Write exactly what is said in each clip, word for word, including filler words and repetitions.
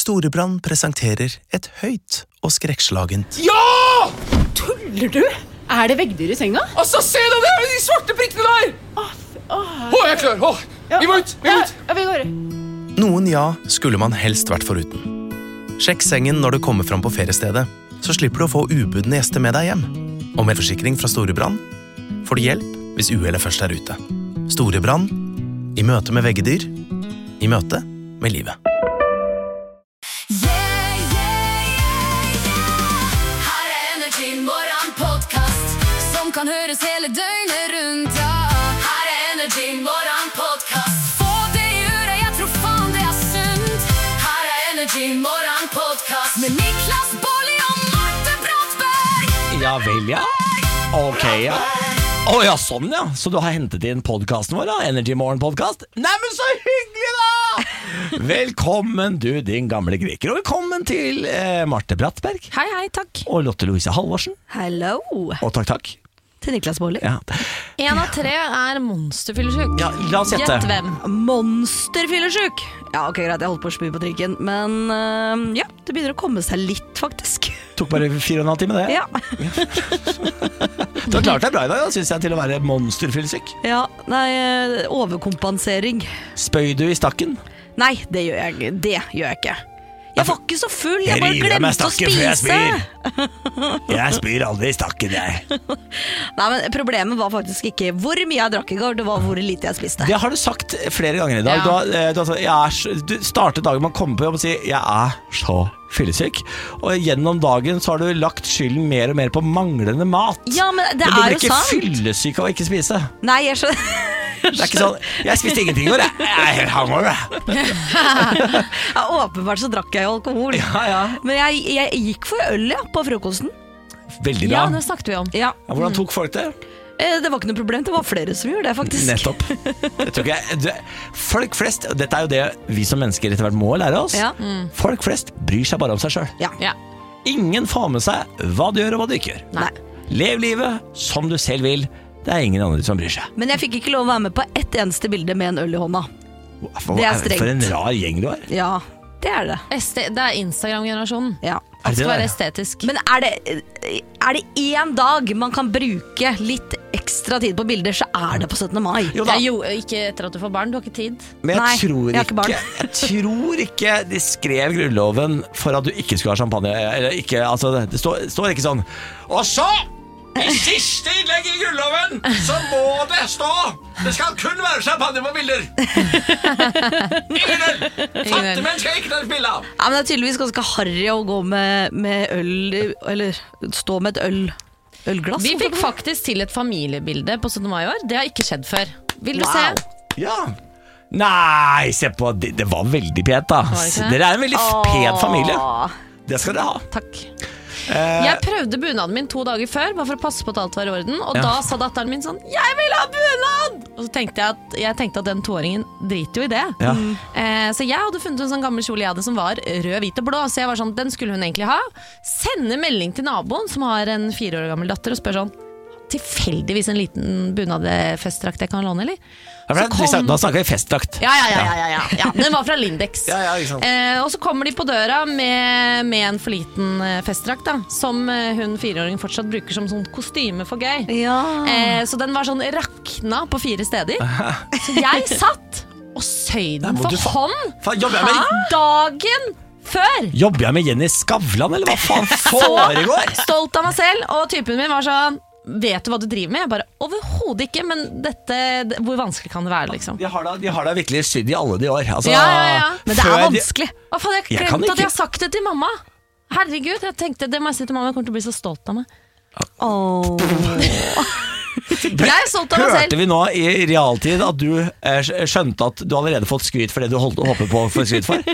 Storebrand presenterer et høyt og skrekkslagent. Ja! Tuller du? Er det veggdyr i senga? Altså, se deg der, de svarte prikkene der! Åh, åh, Å, jeg er klar, åh, vi må ut, vi må ut! Ja, vi går. Noen ja skulle man helst vært foruten. Sjekk sengen når du kommer fram på feriestedet, så slipper du å få ubudne gjester med deg hjem. Og med forsikring fra Storebrand får du hjelp hvis uhellet først er ute. Storebrand, i møte med veggedyr, i møte med livet. Yeah, yeah, yeah, yeah. Her er Energy Morgen podcast som kan høres hele døgnet rundt, ja. Her er Energy Morgen podcast. Få det i øret, jeg tror faen det er sunt. Her er Energy Morgen podcast med Niklas Baarli og Marte Brattberg. Ja vel, ja. Ok, ja. Å oh, ja, sånn ja. Så du har hentet inn podcasten vår da, Energy Morgen podcast. Nei, men så hyggelig da! Velkommen du, din gamle greker. Og velkommen til eh, Marte Brattberg. Hei, hei, takk. Og Lotte Louise Halvorsen. Hello. Og takk, takk. Til Niklas Baarli. Ja. En av tre er monsterfyllesyk. Ja, la oss gjette. Gjett hvem? Monsterfyllesyk. Ja, ok, greit, jeg holdt på å spy på trikken. Men øh, ja, det begynner å komme seg litt, faktisk. Tok bare fire og en halv time det. Ja. Du har klart deg bra i dag, da, synes jeg, til å være monsterfyllesyk. Ja, nei, øh, overkompensering. Spøy du i stakken? Nei, det gjør jeg ikke. Det gjør jeg ikke. Jeg var ikke så full, jeg bare river meg glemte å stakken før jeg spise. Jeg spyr aldri i stakken, jeg. Nei, men problemet var faktisk ikke hvor mye jeg drakk i går, det var hvor lite jeg spiste. Det har du sagt flere ganger i dag. Ja. Du, har, eh, du, har, sagt, jeg er, så- du startet dagen med å komme på jobb og si jeg er så fyllesyk. Og gjennom dagen så har du lagt skylden mer og mer på manglende mat. Ja, men det men du er blir jo ikke sant. fyllesyk av å ikke spise. Nei, jeg skjønner. Det er ikke sånn, jeg spiste ingenting i går, jeg. Jeg er helt hangover, jeg. Ja, åpenbart så drakk jeg jo alkohol. Ja, ja. Men jeg, jeg gikk for øl, ja, på frokosten. Veldig bra. Ja, det snakket vi om. Ja. Ja, hvordan tok folk det? Eh, Det var ikke noe problem, det var flere som gjorde det, faktisk. Nettopp. Jeg tror ikke jeg, du, folk flest, og dette er jo det vi som mennesker etter hvert må lære oss. Ja. Folk flest bryr seg bare om seg selv. Ja. Ja. Ingen får med seg hva du gjør og hva du ikke gjør. Nei. Lev livet som du selv vil. Det er ingen andre som bryr seg. Men jeg fikk ikke lov å være med på ett eneste bilde med en øl i hånda. For, Det er strengt. For en rar gjeng du er. Ja, det er det. Este det er Instagram-generasjonen. Ja. Er Alt det skal det? være estetisk. Men er det, er det én dag man kan bruke litt ekstra tid på bilder, så er det på syttende mai. Jo da. Ja, jo, ikke etter at du får barn, du har ikke tid. Men jeg, Nei, tror jeg har ikke ikke, barn. jeg tror ikke de skrev grunnloven for at du ikke skulle ha champagne. Eller ikke, altså, det står, står ikke sånn. Og så, i siste innlegg i grunnloven, så må det stå det skal kun være champagne på bilder. Ingen øl. Fattige menn skal ikke ta et bilde av. Ja, men det er tydeligvis ganske harry å gå med, med øl, eller stå med et øl, ølglass. Vi fikk faktisk til et familiebilde på syttende mai i år. Det har ikke skjedd før. Vil du Wow. se? Ja. Nei, se på, det, det var veldig pent da. det ikke det? Dere er en veldig pen familie. Åh. Det skal dere ha. Takk. Eh, Jeg prøvde bunaden min to dager før, bare for å passe på at alt var i orden. Og Ja. da sa datteren min sånn 'Jeg vil ha bunad!' Og så tenkte jeg at, jeg tenkte at den toåringen driter jo i det. Ja. Eh, så jeg hadde funnet en sånn gammel kjole jeg hadde som var rød, hvit og blå. Så jeg var sånn, den skulle hun egentlig ha. Sende melding til naboen som har en fire år gammel datter, og spør sånn: tilfeldigvis en liten bunadfestdrakt jeg kan låne, eller? Ja, for Så det- kom- Da snakker vi festdrakt. Ja, ja, ja, ja, ja, ja. Den var fra Lindex. Ja, ja, ikke sant. eh, Og så kommer de på døra med, med en for liten eh, festdrakt da, som eh, hun fireåringen fortsatt bruker som sånn kostyme for gøy. Ja. eh, Så den var sånn rakna på fire steder. Så jeg satt og søy den må for du fa- hånd Faen, jobber jeg med, dagen før. jobber jeg med Jenny Skavlan, eller hva faen foregår? Stolt av meg selv. Og typen min var sånn: vet du hva du driver med? Jeg bare, overhodet ikke. Men dette, hvor vanskelig kan det være, liksom? De har da, de har da virkelig sydd i alle de år. Altså, Ja, ja, ja. Men det er før de- vanskelig. Hva faen, jeg Jeg kan glemte at ikke- jeg har sagt det til mamma. Herregud, jeg tenkte det må jeg si til mamma. Jeg kommer til å bli så stolt av meg. Åh. Jeg er stolt av meg Hørte selv. vi nå i realtid at du eh, skjønte at du allerede fått skryt for det du holdt å håpe på å få skryt for?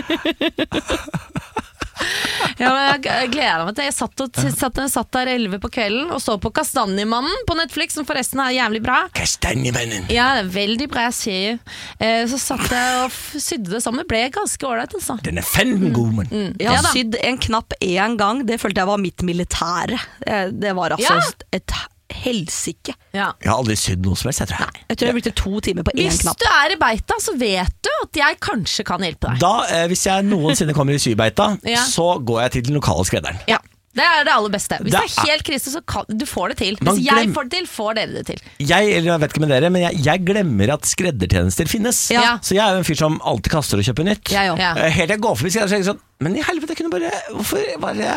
Ja, men jeg gleder meg til Jeg satt, og, satt, jeg satt der elleve på kvelden og så på Kastanjemannen på Netflix, som forresten er jævlig bra. Kastanjevennen. Ja, det er veldig bra serie. Eh, Så satt jeg og f- sydde det sammen. Det ble ganske ålreit, altså. Den er fanden god, men. Jeg Ja har da. sydd en knapp én gang. Det følte jeg var mitt militære. Eh, Det var altså Ja. et helsike. Ja. Jeg har aldri sydd noe som helst, jeg tror jeg. Jeg tror jeg brukte to timer på én Hvis knapp. du er i beita, så vet du at jeg kanskje kan hjelpe deg. Da, eh, hvis jeg noensinne kommer i sybeita, Ja. så går jeg til den lokale skredderen. Ja, det er det aller beste. Hvis Det det er helt krise, så kan du får det til. Man Hvis jeg glem- får det til, får dere det til. Jeg, eller jeg vet ikke med dere, men jeg, jeg glemmer at skreddertjenester finnes. Ja. Så jeg er jo en fyr som alltid kaster og kjøper nytt. Jeg òg. Ja. Eh, Helt til jeg går forbi skredderen, så tenker jeg sånn, men i helvete, jeg kunne bare Hvorfor bare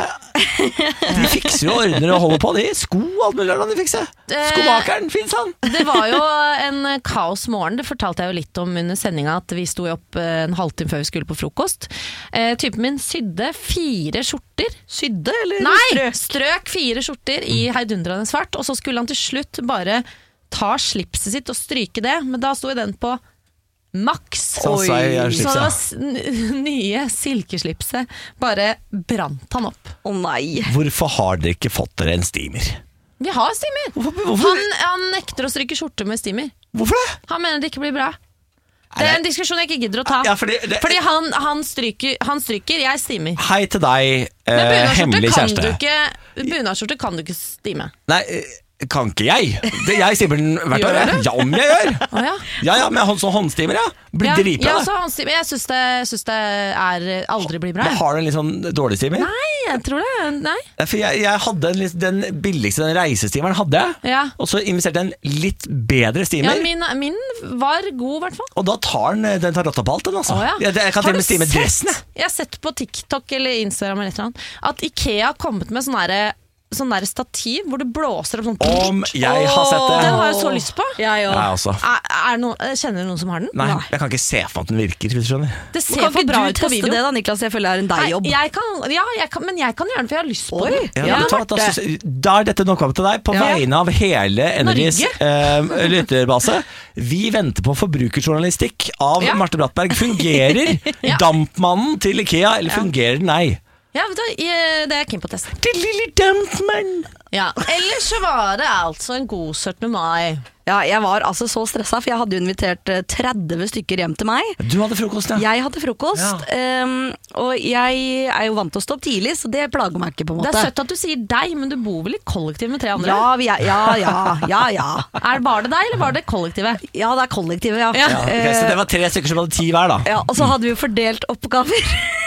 De fikser jo ordner og holder på, de. Sko, alt mulig rart de fikser. Skomakeren, finnes han? Det var jo en kaos morgen, det fortalte jeg jo litt om under sendinga, at vi sto opp en halvtime før vi skulle på frokost. Eh, typen min sydde fire skjorter. Sydde eller Nei, strøk? strøk fire skjorter i heidundrende svart, og så skulle han til slutt bare ta slipset sitt og stryke det, men da sto jo den på maks. Så Oi. sa jeg, jeg Så det var slipset. s- n- nye silkeslipset. Bare brant han opp. Å nei. Hvorfor har dere ikke fått dere en steamer? Vi har steamer. Hvorfor, hvorfor, Han, han nekter å stryke skjorte med steamer. hvorfor det? Han mener det ikke blir bra. Det er en diskusjon jeg ikke gidder å ta. Ja, fordi det- Fordi han, han, stryker, han stryker, jeg steamer. Hei til deg, Men eh, bunadsskjorte hemmelig kan, kjæreste. du ikke- bunadsskjorte kan du ikke stime. Nei, eh, kan ikke jeg. Det, jeg stimer den hvert Gjør år. jeg. du det? Ja, om jeg gjør. Å ja. Ja, ja, men hånd, sånn håndstimer, ja. Blir Ja, dritbra. ja, det. så han stimer. Jeg syns det, syns det er aldri blir bra. Men jeg. har du en litt sånn dårlig stimer? Nei, jeg tror det. Nei. Nei, For jeg, jeg hadde en, litt- den billigste, den reisestimeren hadde jeg. Ja. Og så investerte jeg en litt bedre Ja, stimer. min, min var god, i hvert fall. Og da tar den, den tar rotta på alt, den altså. Å, ja. jeg, jeg kan Har til og med du stime sett- dressen, jeg. Jeg har sett på TikTok eller Instagram eller et eller annet at Ikea har kommet med sånn derre sånn der stativ hvor det blåser opp sånn. Om jeg har sett det. Den har jeg så lyst på. Jeg òg. Nei, altså. Er, er no, kjenner du noen som har den? Nei, jeg kan ikke se for meg at den virker, hvis du skjønner. Det ser Kan for ikke bra du ut på teste video. det da, Niklas? Jeg føler det er en deg-jobb. Nei, jeg kan, ja, jeg kan, men jeg kan gjøre det, for jeg har lyst på Oi. det. Ja, Ja. vet du hva, da, synes, da er dette en oppgave til deg på Ja. vegne av hele Energys Norge. eh, lytterbase. Vi venter på forbrukerjournalistikk av Ja. Marte Brattberg. Fungerer Ja. Dampmannen til Ikea, eller fungerer den nei? Ja, vet du, jeg- det er jeg keen på å teste. Til lille Dampmann. Ja. Ellers så var det altså en god syttende mai. Ja, jeg var altså så stressa, for jeg hadde jo invitert eh, tretti stykker hjem til meg. Du hadde frokost, ja. Jeg hadde frokost, ehm, og jeg er jo vant til å stå opp tidlig, så det plager meg ikke, på en Det måte. er søtt at du sier deg, men du bor vel i kollektiv med tre andre? Ja, vi er, ja, ja, ja, ja. Er det bare det deg, eller var det kollektivet? Ja, det er kollektivet, ja. Ja. Ja, ok, så det var tre stykker som hadde ti hver, da. Ja, og så hadde vi jo fordelt oppgaver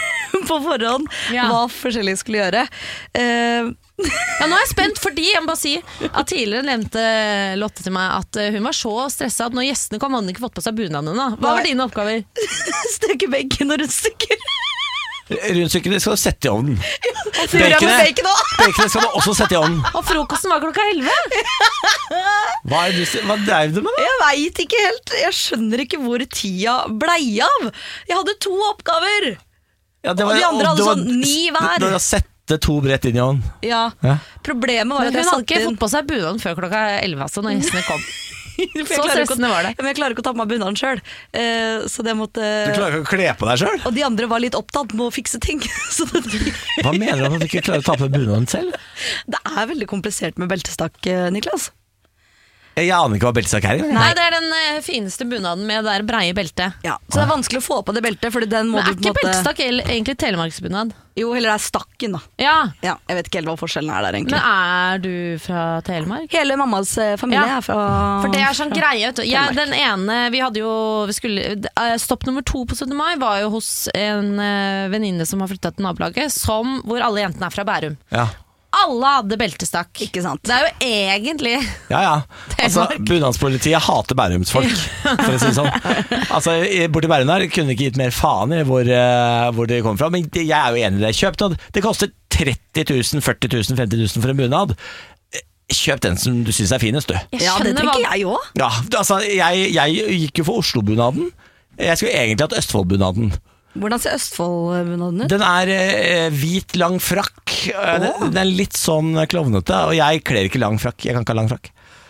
på forhånd, Ja. hva forskjellige skulle gjøre. Eh, Ja, nå er jeg spent, fordi jeg må bare si at tidligere nevnte Lotte til meg at eh, hun var så stressa at når gjestene kom, hadde hun ikke fått på seg bunaden ennå. Hva var Nei. dine oppgaver? Steke bacon og rundstykker. Rundstykkene skal du sette i ovnen. Fyrer jeg med bacon også? Baconet skal du også sette i ovnen. Og frokosten var klokka elleve! Hva, er det du, hva drev du med, da? Jeg veit ikke helt. Jeg skjønner ikke hvor tida blei av. Jeg hadde to oppgaver. Ja, det Og de andre hadde det var- sånn ni hver. Du, du har sette to brett inn i ovnen. Ja. Ja. Problemet var Men at hun jeg hadde satte ikke inn fått på seg bunaden før klokka elleve, altså, når gjestene kom. For jeg Så klarer ikke å- stressende var det. Ja, men jeg klarer ikke å ta på meg bunaden sjøl, så det måtte Du klarer ikke å kle på deg sjøl? Og de andre var litt opptatt med å fikse ting. Så det, Hva mener du om at du ikke klarer å ta på deg bunaden selv? det er veldig komplisert med beltestakk, eh, Niklas. Jeg aner ikke hva beltestakk er. Nei, det er den eh, fineste bunaden med det der breie beltet. Ja, så det er vanskelig å få på det beltet, Fordi den må Men er du på en ikke måte beltestakk el- egentlig telemarksbunad? Jo, heller det er stakken, da. Ja, Ja, jeg vet ikke helt hva forskjellen er der, men egentlig. er du fra Telemark? Hele mammas eh, familie Ja. er fra For det er sånn greie, vet du. Jeg, Telemark. den ene, vi hadde jo vi skulle, eh, Stopp nummer to på syttende mai var jo hos en uh, venninne som har flyttet til nabolaget, som, hvor alle jentene er fra Bærum. Ja, Alle hadde beltestakk. Ikke sant? Det er jo egentlig ja. ja. Altså, Telemark. Bunadspolitiet hater bærumsfolk, for å si det sånn. Altså, i- Borti Bærum der kunne ikke gitt mer faen i hvor, eh, hvor det kom fra. Men det- jeg er jo enig i det. Kjøp noe. Det koster tretti tusen, førti tusen, femti tusen for en bunad. Kjøp den som du syns er finest, du. Jeg Ja, det skjønner hva- tenker jeg òg. Ja, altså, jeg, jeg gikk jo for Oslo-bunaden. Jeg skulle egentlig hatt Østfold-bunaden. Hvordan ser Østfold-bunaden ut? Den er eh, hvit, lang frakk. Eh, Den, den er litt sånn klovnete, og jeg kler ikke lang frakk. Jeg kan ikke ha lang frakk.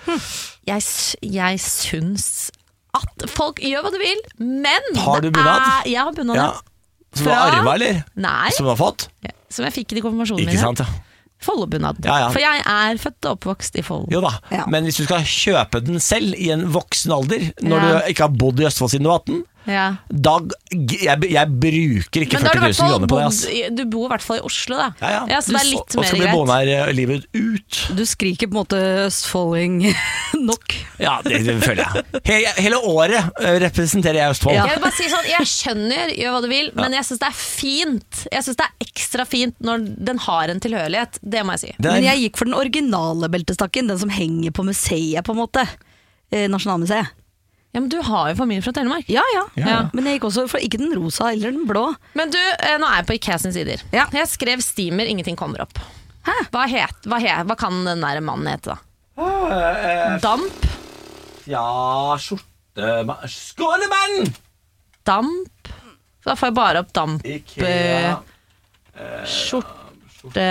Jeg, s- jeg syns at folk gjør hva de vil, men Har du det bunad? er- Jeg har bunad. Ja. Som du har Fra- arva, eller? Nei, Som du har fått? som jeg fikk i konfirmasjonen Ikke min. sant, ja. Follo-bunad. Ja, ja. For jeg er født og oppvokst i Follo. Jo da, Ja. men hvis du skal kjøpe den selv i en voksen alder, når Ja. du ikke har bodd i Østfold siden du var atten, Ja. Da, jeg, jeg bruker ikke Men da har du førti i hvert tusen fall kroner på det. bodd Ass. i- Du bor i hvert fall i Oslo, da. Ja, ja. Ja, så det er litt Og mer så blir boende greit. her eh, livet ut. Du skriker på en måte østfolding nok. Ja, det, det føler jeg. Hele, hele året eh, representerer jeg Østfold. Ja. Jeg vil bare si sånn, jeg skjønner, gjør hva du vil, men jeg syns det er fint. Jeg synes det er ekstra fint når den har en tilhørighet. Det må jeg si. Det er- Men jeg gikk for den originale beltestakken, den som henger på museet, på en måte. Eh, Nasjonalmuseet. Ja, Men du har jo familie fra Telemark. Ja, ja, Ja. Men jeg gikk også for ikke den rosa eller den blå. Men du, eh, nå er jeg på IKEA sine sider. Ja. Jeg skrev steamer, ingenting kommer opp. Hæ? Hva, het, hva, he, hva kan den der mannen hete, da? Eh, Damp? Ja, skjorte... Skålemann! Damp? Da får jeg bare opp damp. Ikea. Skjorte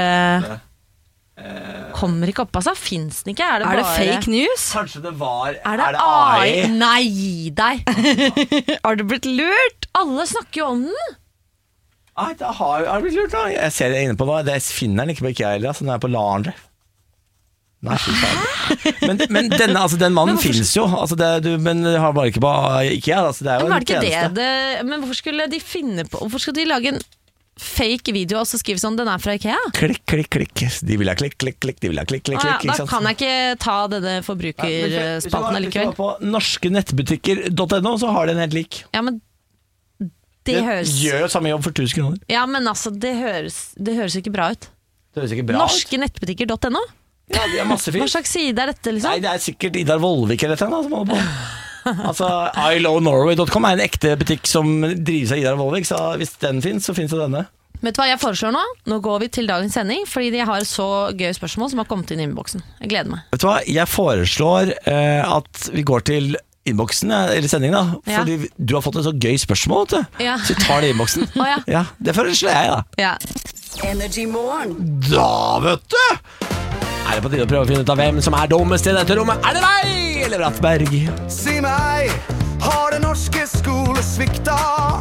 Kommer ikke opp, altså. Fins den ikke? Er det, Er det bare fake news? Kanskje det var Er det, A I? Nei, gi deg! Har du blitt lurt? Alle snakker jo om den. Nei, det har har det blitt lurt da. Jeg ser det inne på nå. Det finner den ikke på IKEA heller. Altså, den er på Laundry. Nei, fy faen. Men, men denne, altså, den mannen finnes jo. Altså, det, du, men det har bare ikke på IKEA. Altså, det er jo Men, var en det ikke det, tjeneste. det, men hvorfor skulle de finne på Hvorfor skal de lage en fake video og så skrive sånn 'den er fra IKEA'? Klikk, klikk, klikk. De vil ha klikk, klikk, klikk. De vil ha klikk, klikk, Ah, ja, klikk. da ikke sant? kan jeg ikke ta denne Hvis du forbrukerspalten var- allikevel. Hvis du var på norske nettbutikker punktum no, så har de en helt lik. Ja, men det Det høres gjør jo samme jobb for tusen kroner. Ja, men altså, det høres, det høres ikke bra ut. Det høres ikke bra ut. Norske nettbutikker punktum no? Ja, de er masse Hva fint. slags side er dette, Nei, liksom? det er sikkert Idar Vollvik eller et eller annet som holder på. Altså, I love Norway punktum com er en ekte butikk som drives av Idar Vollvik, så hvis den finnes, så finnes jo denne. Vet du hva jeg foreslår nå? Nå går vi til dagens sending, fordi de har så gøye spørsmål som har kommet inn i innboksen. Jeg gleder meg. Vet du hva, jeg foreslår eh, at vi går til innboksen, ja, eller sendingen da. Ja. Fordi du har fått et så gøy spørsmål, vet du. Ja. Så vi tar det i innboksen. Å, ja. Ja, det foreslår jeg da. Ja. Energy Morgen. Da, vet du! Er det på tide å prøve å finne ut av hvem som er dummest i dette rommet? Er det meg, eller Brattberg? Si meg, har det norske skole svikta?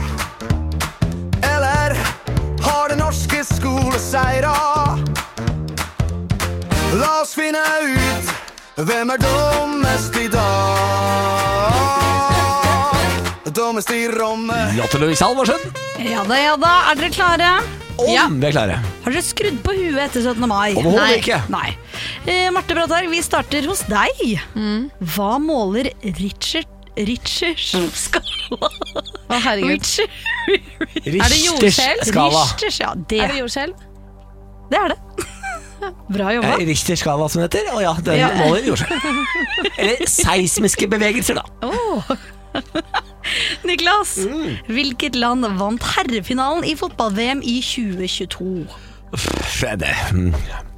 Eller har det norske skole seira? La oss finne ut hvem er dummest i dag. Dummest i rommet. Lotte Louise Halvorsen. Ja da, ja da. Er dere klare? Om Ja. vi er klare. Har dere skrudd på huet etter syttende mai? Overhodet Nei. ikke. Nei. Eh, Marte Brattberg, vi starter hos deg. Hva måler Richard Richards skala? Å, herregud. Richard, Er det jordskjelv? skala. Richards, ja, det, Er det jordskjelv? det er det. Bra jobba. Eh, Richter skala som det heter. Å ja, den Ja. måler jordskjelv. Eller seismiske bevegelser da. Niklas, hvilket land vant herrefinalen i fotball-V M i tjue tjueto? Uff, det mm.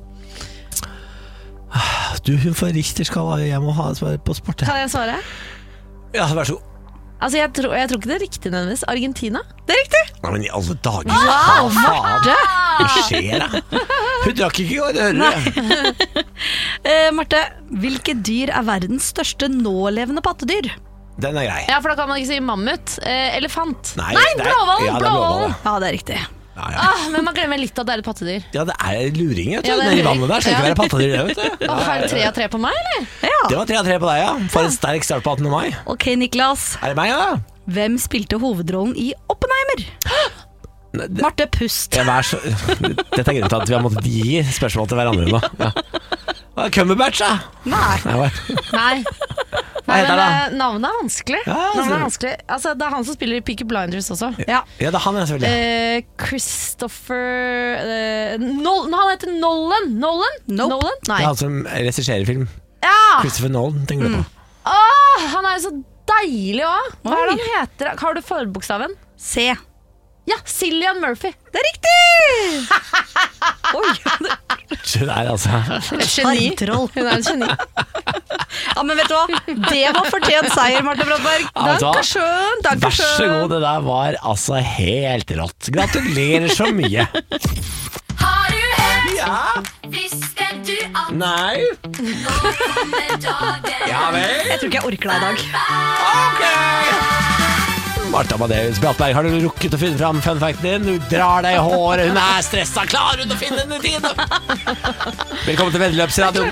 Du, hun får Richter skala. Jeg må ha svar på sport. jeg. Kan jeg svare? Ja, vær så god. Altså, jeg, tror, jeg tror ikke det er riktig nødvendigvis. Argentina? Det er riktig. Nei, men i alle dager. Hva faen? Hva skjer da? Hun drakk ikke i går, det hører du. Eh, Marte, hvilket dyr er verdens største nålevende pattedyr? Den er grei. Ja, for da kan man ikke si mammut. Eh, elefant. Nei, Nei det er- blåhval! ja, det er blåhval, blåhval. Ja, det er riktig. Ja, ja. Ah, men man glemmer litt at det er et pattedyr. ja, det er luring, vet du. Ja, det er Nede i luring. vannet der skal ikke Ja. være pattedyr, det, vet du. Åh, er det tre av tre på meg, eller? Det var tre av tre på deg, ja. For en sterk start på attende mai. Ok, Niklas. Er det meg, da? Hvem spilte hovedrollen i Oppenheimer? Nei, det- Marte, pust. Ja, vær så... Dette er grunnen til at vi har måttet gi spørsmål til hverandre nå. Ja. Hva er Cumberbatch, da? Nei. Nei, hva- Nei. Hva heter men, han, eh, Navnet er vanskelig. Ja, Navnet er altså. vanskelig. Altså, det er han som spiller i Peaky Blinders også. Ja. Ja, det er han, ja, selvfølgelig. Eh, Christopher eh, Nol Han heter Nolan. Nolan? Nope. Nolan? Det Nei. er han som regisserer film. Ja! Christopher Nolan, tenker du på. Åh, han er jo så deilig òg. Hva er det han heter? Har du forbokstaven? C. Ja, Cillian Murphy. Det er riktig! Oi, Det er altså Geni. Sjarmtroll. Hun er en geni. Ja, men vet du hva? Det var fortjent seier, Marte Brattberg. Ja, vet du hva? Dankeschön, Vær så dankeschön. god, det der var altså helt rått. Gratulerer så mye. Har du hørt? Ja. Visste du at Nei. nå kommer dagen? Ja vel. Jeg tror ikke jeg orker deg i dag. Ok. Martha Amadeus Brattberg, har du rukket å finne fram funfacten din? Du drar deg i håret, hun er stressa. Klarer hun å finne den i tide? Velkommen til Veddeløpsradioen. Klarte å miste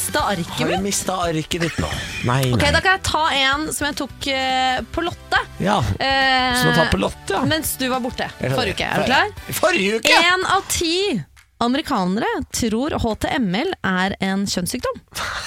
mistet arket Har du mitt? mistet arket ditt nå? Nei, nei. Ok, da kan jeg ta en som jeg tok eh, på Lotte. Ja, Eh, som å ta på Lotte, ja. Mens du var borte Jeg skjønner. forrige uke. Er du klar? Forrige uke? En av ti amerikanere tror H T M L er en kjønnssykdom.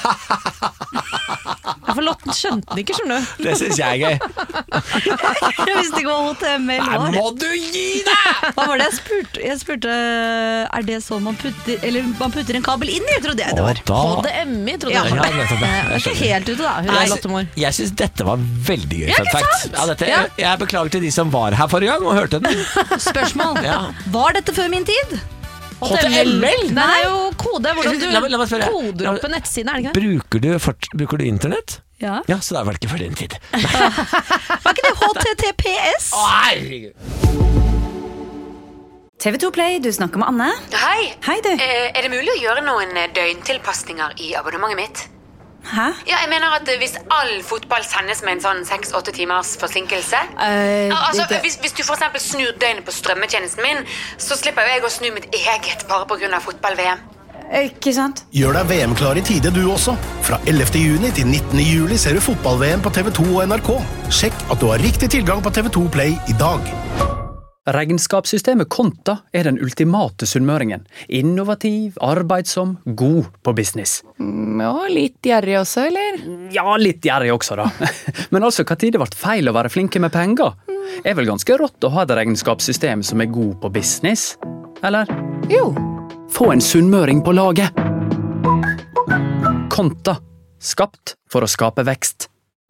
Ja, for Lotten skjønte den ikke, skjønner du. Det synes jeg er gøy. Jeg visste ikke hva H T M L Nei, var. må du gi deg! Hva var det jeg spurte? Jeg spurte er det sånn man putter Eller man putter en kabel inn i, trodde jeg det var. Og H D M I, trodde Ja, jeg. ja, nettopp det. Eh, Jeg det er ikke skjønner. helt ute, da. Hun er Jeg, Lottemor. jeg synes dette var veldig gøy. Ja, fun ikke fact. sant? Ja, dette, Ja. jeg, jeg beklager til de som var her forrige gang og hørte den. Spørsmål. Ja. Var dette før min tid? H T M L? Den er jo kode. Hvordan du La meg- la meg spørre. koder opp en nettside, er det ikke det? Bruker du, fort, bruker du internett? Ja. Ja, så det er vel ikke før din tid. Var ikke det H T T P S? Å, herregud. T V to Play, du snakker med Anne. Hei. Hei, du. Eh, er det mulig å gjøre noen eh, døgntilpasninger i abonnementet mitt? Hæ? Ja, jeg mener at eh, Hvis all fotball sendes med en sånn seks-åtte timers forsinkelse Eh, Ja, altså, det- hvis, hvis du for eksempel snur døgnet på strømmetjenesten min, så slipper jo jeg å snu mitt eget bare på grunn av fotball-V M. Ikke sant? Gjør deg V M-klar i tide du også. Fra ellevte juni til nittende juli ser du fotball-V M på T V to og N R K. Sjekk at du har riktig tilgang på T V to Play i dag. Regnskapssystemet Konta er den ultimate sunnmøringen. Innovativ, arbeidsom, god på business. Og litt gjerrig også, eller? Ja, litt gjerrig også da. Men altså, hva tid det ble feil å være flinke med penger? Er vel ganske rått å ha et regnskapssystem som er god på business? Eller? Jo. Få en sunnmøring på laget. Konta. Skapt for å skape vekst.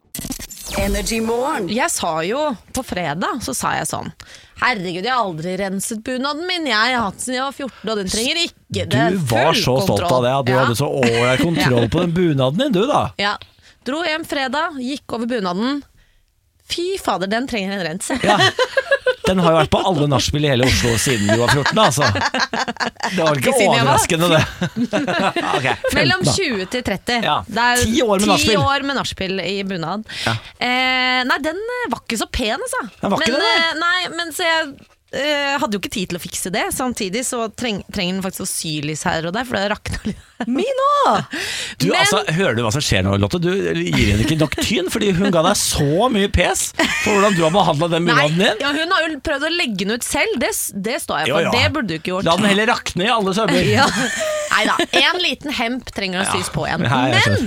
Jeg sa jo på fredag, så sa jeg sånn: herregud, jeg har aldri renset bunaden min. Jeg har hatt den siden jeg var fjorten, og den trenger ikke det. Du var så stolt av det, at du Ja. hadde så ålreit kontroll på den bunaden din, du da. Ja. Dro hjem fredag, gikk over bunaden. Fy fader, den trenger en rens. Ja. Den har jo vært på alle nachspiel i hele Oslo siden du var fjorten, altså. Det var ikke Ikke siden jeg var overraskende, det. Okay, femten, Mellom da. tjue til tretti. Ja, Det er ti år med nachspiel. Ti år med nachspiel i bunad. Ja. Eh, nei, den eh, var ikke så pen, altså. Den var ikke men, det, nei. eh, nei, men så jeg eh, hadde jo ikke tid til å fikse det. Samtidig så treng, trenger den faktisk å sylys her og der, for det rakna litt. Mino! Du, Men- altså, hører du hva som skjer nå, Lotte? Du gir henne ikke nok tyn, fordi hun ga deg så mye pes for hvordan du har behandlet den Nei, bunaden din. ja, hun har jo prøvd å legge den ut selv. Det, det står jeg Jo, for. ja. Det burde du ikke gjort. La den heller rakne i alle sømmer. Ja. Nei da, en liten hemp trenger å sys på igjen. Ja, jeg Men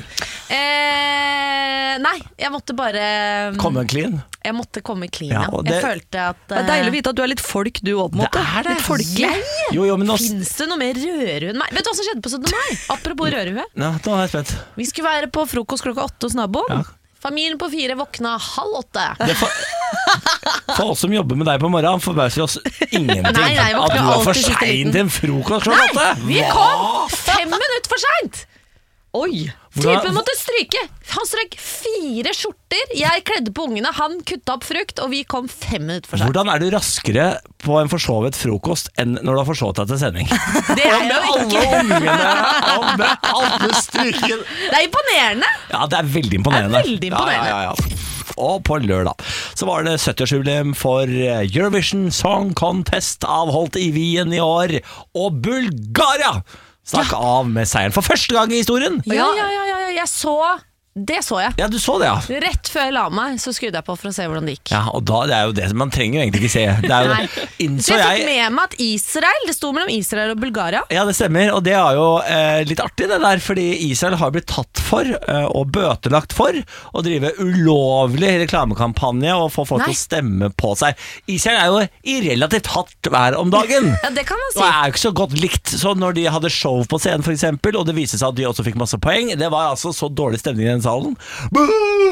eh, nei, jeg måtte bare Komme en clean. Jeg måtte komme clean, Ja, ja. og Jeg det- følte at Det er deilig å vite at du er litt folk du òg, på en måte. Det er det. Litt folkelig. Jo, jo, men nå... Fins det noe mer rødhue enn meg? Vet du hva som skjedde på syttende mai? Apropos rødhue. Ja, nå er jeg spent. Vi skulle være på frokost klokka åtte hos naboen. Ja. Familien på fire våkna halv åtte. Det for, for oss som jobber med deg på morgenen, forbauser oss ingenting. Nei, nei, jeg at våkner du er for alltid siste sein liten. til en frokost klokka Nei, åtte. vi kom fem minutter for seint! Oi! Hvordan- Typen måtte stryke. Han strøk fire skjorter. Jeg kledde på ungene, han kutta opp frukt, og vi kom fem minutter for seint. Hvordan er du raskere på en forsovet frokost enn når du har forsovet deg til sending? Det er jo Alle ikke ungene og med alle stryken. Det er imponerende. Ja, det er veldig imponerende. Det er veldig imponerende. Ja, ja, ja. Og på lørdag så var det sytti-årsjubileum for Eurovision Song Contest, avholdt i Wien i år, og Bulgaria stakk av med seieren for første gang i historien. Ja, ja, ja, ja, jeg så Det så jeg. Ja, du så det, ja. Rett før jeg la meg, så skrudde jeg på for å se hvordan det gikk. Ja, og da, det er jo det man trenger jo egentlig ikke se. Det er jo, Nei. innså Så jeg fikk jeg med meg at Israel Det sto mellom Israel og Bulgaria. Ja, det stemmer, og det er jo eh, litt artig det der, fordi Israel har blitt tatt for eh, og bøtelagt for å drive ulovlig reklamekampanje og få folk Nei. til å stemme på seg. Israel er jo i relativt hardt vær om dagen. Ja, det kan man si. Og er jo ikke så godt likt. Så når de hadde show på scenen for eksempel, og det viste seg at de også fikk masse poeng, det var altså så dårlig stemning i den salen. Boo!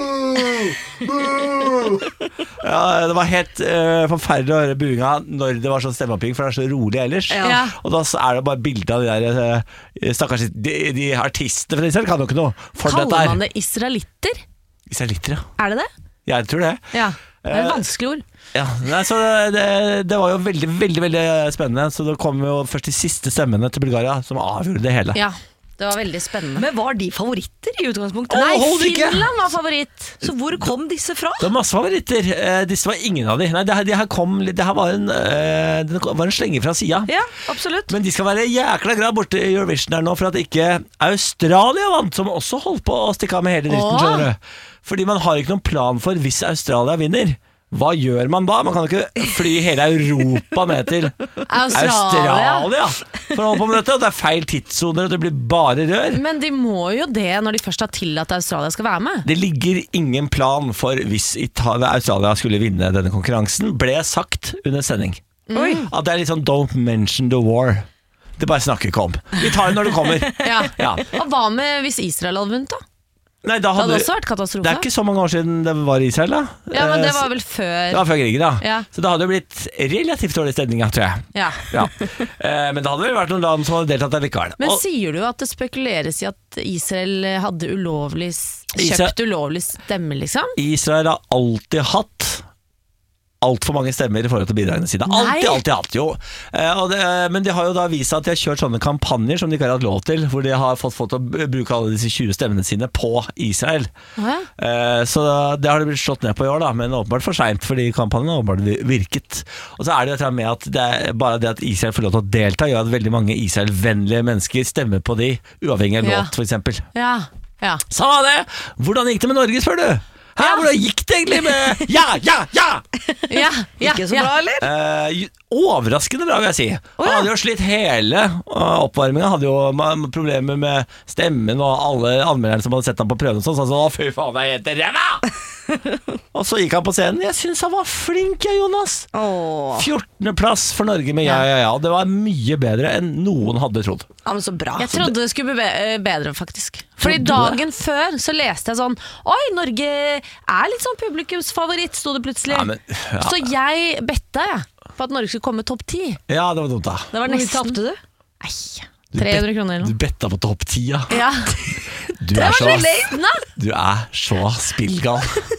Boo! Ja, det var helt uh, forferdelig å høre buinga når det var sånn stemmeoppbygging, for det er så rolig ellers. Ja. Og da er det bare bilder av de der uh, stakkars de, de artistene fra Israel kan jo ikke noe for dette Kaller her. man det israelitter? Israelitter, ja. Er det det? Jeg tror det. Ja, det er et Eh, vanskelig ord. Ja, nei, så det, det var jo veldig, veldig veldig spennende. Så det kom jo først de siste stemmene til Bulgaria som avgjorde det hele. Ja. Det var veldig spennende. Men var de favoritter i utgangspunktet? Nei, Overhodet ikke. Finland var favoritt. Så hvor kom disse fra? Det var masse favoritter. Eh, disse var ingen av de. Nei, det her, det her, kom, det her var, en, eh, det var en slenge fra sida. Ja, absolutt. Men de skal være jækla glad borte i Eurovision her nå for at ikke Australia vant, som også holdt på å stikke av med hele dritten, skjønner du. Fordi man har ikke noen plan for hvis Australia vinner. Hva gjør man da? Man kan jo ikke fly hele Europa ned til Australia, Australia for å holde på med dette. Og det er feil tidssoner, og det blir bare rør. Men de må jo det når de først har tillatt at Australia skal være med. Det ligger ingen plan for hvis Australia skulle vinne denne konkurransen, ble sagt under sending. Mm. At det er litt sånn don't mention the war. Det bare snakker ikke om. Vi tar det når det kommer. Ja. Ja. Og hva med hvis Israel hadde vunnet da? Nei, da hadde, det hadde også vært katastrofe. Det er ikke så mange år siden det var Israel da. Ja, men det var vel før. Det var før krigen da. Ja. Så det hadde jo blitt relativt dårlig stemning, tror jeg. Ja. Ja. Men det hadde vel vært noen land som hadde deltatt allikevel. Men Og sier du at det spekuleres i at Israel hadde ulovlig, kjøpt Israel, ulovlig stemme, liksom? Israel har alltid hatt alt for mange stemmer i forhold til bidragene sine. Alltid, alltid hatt jo. Eh, og det, men de har jo da vist at de har kjørt sånne kampanjer som de ikke har hatt lov til, hvor de har fått folk til å bruke alle disse tjue stemmene sine på Israel. Ja. Eh, så det har de blitt slått ned på i år da, men åpenbart for sent, fordi kampanjen har åpenbart virket. Og så er det jo med at det er bare det at Israel får lov til å delta, gjør at veldig mange Israel-vennlige mennesker stemmer på de, uavhengig av Ja. låt, for eksempel. Ja, ja. Samme det! Hvordan gikk det med Norge, spør du? Hæ, Ja. hvordan gikk det egentlig med Ja, ja, ja! Ja, ja, Ikke så ja. bra, eller? Eh, overraskende bra, vil jeg si. Han hadde jo slitt hele uh, oppvarminga. Hadde jo ma- problemer med stemmen, og alle anmelderne som hadde sett ham på prøven, sånn, sa sånn, å fy faen, jeg heter ræva! Og så gikk han på scenen. Jeg syns han var flink, jeg, Jonas. Åh. fjortende plass for Norge med ja, ja, ja. Det var mye bedre enn noen hadde trodd. Ja, men så bra. Jeg trodde det skulle bli be- bedre, faktisk. Fordi Trodde du det? dagen før så leste jeg sånn oi, Norge er litt sånn publikumsfavoritt, sto det plutselig. Ja, men, ja. Så jeg betta jeg på at Norge skulle komme topp ti. Ja, det var dumt, da. Det var Hvor mye nesten. tapte du? Nei, tre hundre kroner eller Du noe. betta på topp ti, ja. Ja. Du Det er var så, så liten, da! du er så spillgal.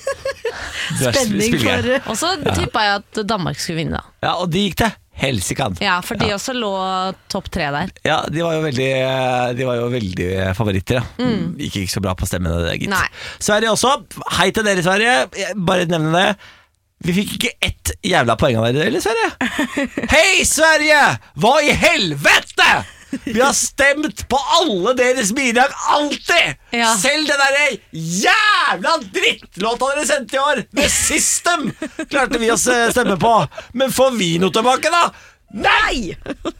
Du er Spenning spillgal. for Og så tippa jeg at Danmark skulle vinne, da. Ja, og de gikk til helsikan. Ja, for de også lå topp tre der. Ja, de var jo veldig, de var jo veldig favoritter. Ja. Gikk ikke så bra på stemmene, det, gitt. Nei. Sverige også. Hei til dere, Sverige. Jeg bare nevne det. Vi fikk ikke ett jævla poeng av dere, eller, Sverige? Hei, Sverige! Hva i helvete?! Vi har stemt på alle deres bidrag, alltid! Ja. Selv den derre jævla drittlåta dere sendte i år, The System, klarte vi å s- stemme på. Men får vi noe tilbake, da? Nei!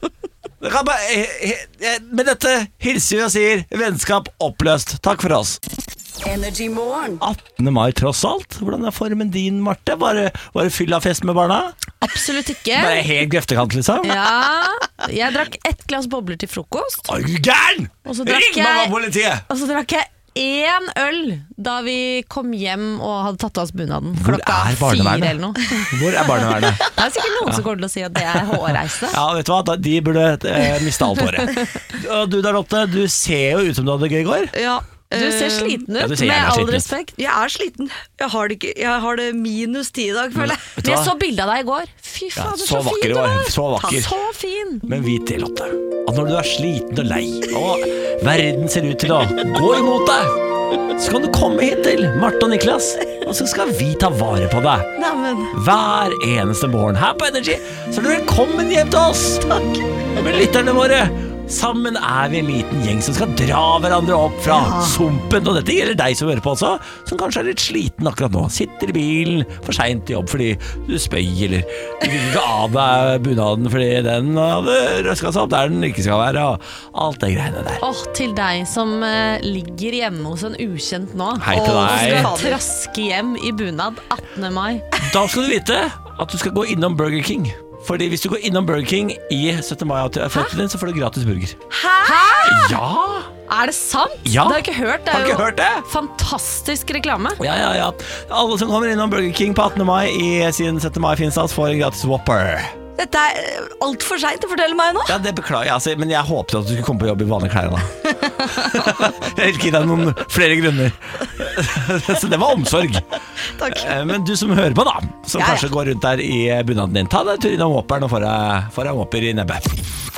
Det kan bare, eh, eh, med dette hilser vi og sier vennskap oppløst. Takk for oss. Energy Morgen. attende mai tross alt. Hvordan er formen din, Marte? Var det, var det fylla fest med barna? Absolutt ikke. Bare helt grøftekant, liksom? Ja, jeg drakk ett glass bobler til frokost. Er du gæren? Og så drakk Ring jeg- mamma politiet! Og så drakk jeg én øl da vi kom hjem og hadde tatt av oss bunaden. Hvor Klokka er fire barnevernet? eller noe. Hvor er barnevernet? Det er sikkert noen som kommer til å si at det er hårreise. Ja, vet du hva? Da- De burde eh, miste alt håret. Og du der, Lotte, du ser jo ut som du hadde det gøy i går. Ja. Du ser eh, sliten ut, Ja, du ser med gjerne all sliten ut. respekt. Jeg er sliten. Jeg har det, ikke, jeg har det minus ti i dag, føler jeg. Vet du Men jeg hva? så bilde av deg i går. Fy Ja, fader, så så, vakker fin du du var. var. Så vakker. Så fin. Men vit det, Lotte, at når du er sliten og lei, og verden ser ut til å gå imot deg, så kan du komme hit til Marte og Niklas, og så skal vi ta vare på deg. Neimen, Hver eneste morgen her på Energy. Så er du velkommen hjem til oss. Takk. Med lytterne våre. Sammen er vi en liten gjeng som skal dra hverandre opp fra sumpen. Og dette gjelder deg som hører på også, som kanskje er litt sliten akkurat nå. Sitter i bilen for sent til jobb fordi du spøy, eller du fikk ikke av deg bunaden fordi den hadde røska seg opp der den ikke skal være, og alt det greiene der. Åh, til deg som eh, ligger hjemme hos en ukjent nå Hei til og deg. skal traske hjem i bunad attende mai. Da skal du vite at du skal gå innom Burger King. Fordi hvis du går innom Burger King i syttende mai-føtten din, så får du gratis burger. Hæ? Ja! Er det sant? Ja. Det har jeg ikke hørt. Det Har er du ikke jo hørt det? fantastisk reklame. Ja, ja, ja. Alle som kommer innom Burger King på attende mai i sin syttende mai-finnstas får en gratis Whopper. dette er altfor seint å fortelle meg nå. Ja, det beklager jeg, altså, men jeg håpet at du skulle komme på jobb i vanlige klær da. Jeg vil ikke gi deg noen flere grunner. Så det var omsorg. Takk. Eh, Men du som hører på da, som Ja, ja. kanskje går rundt der i bunaden din, ta deg en tur innom Whopperen og få deg få deg en Whopper i nebbet.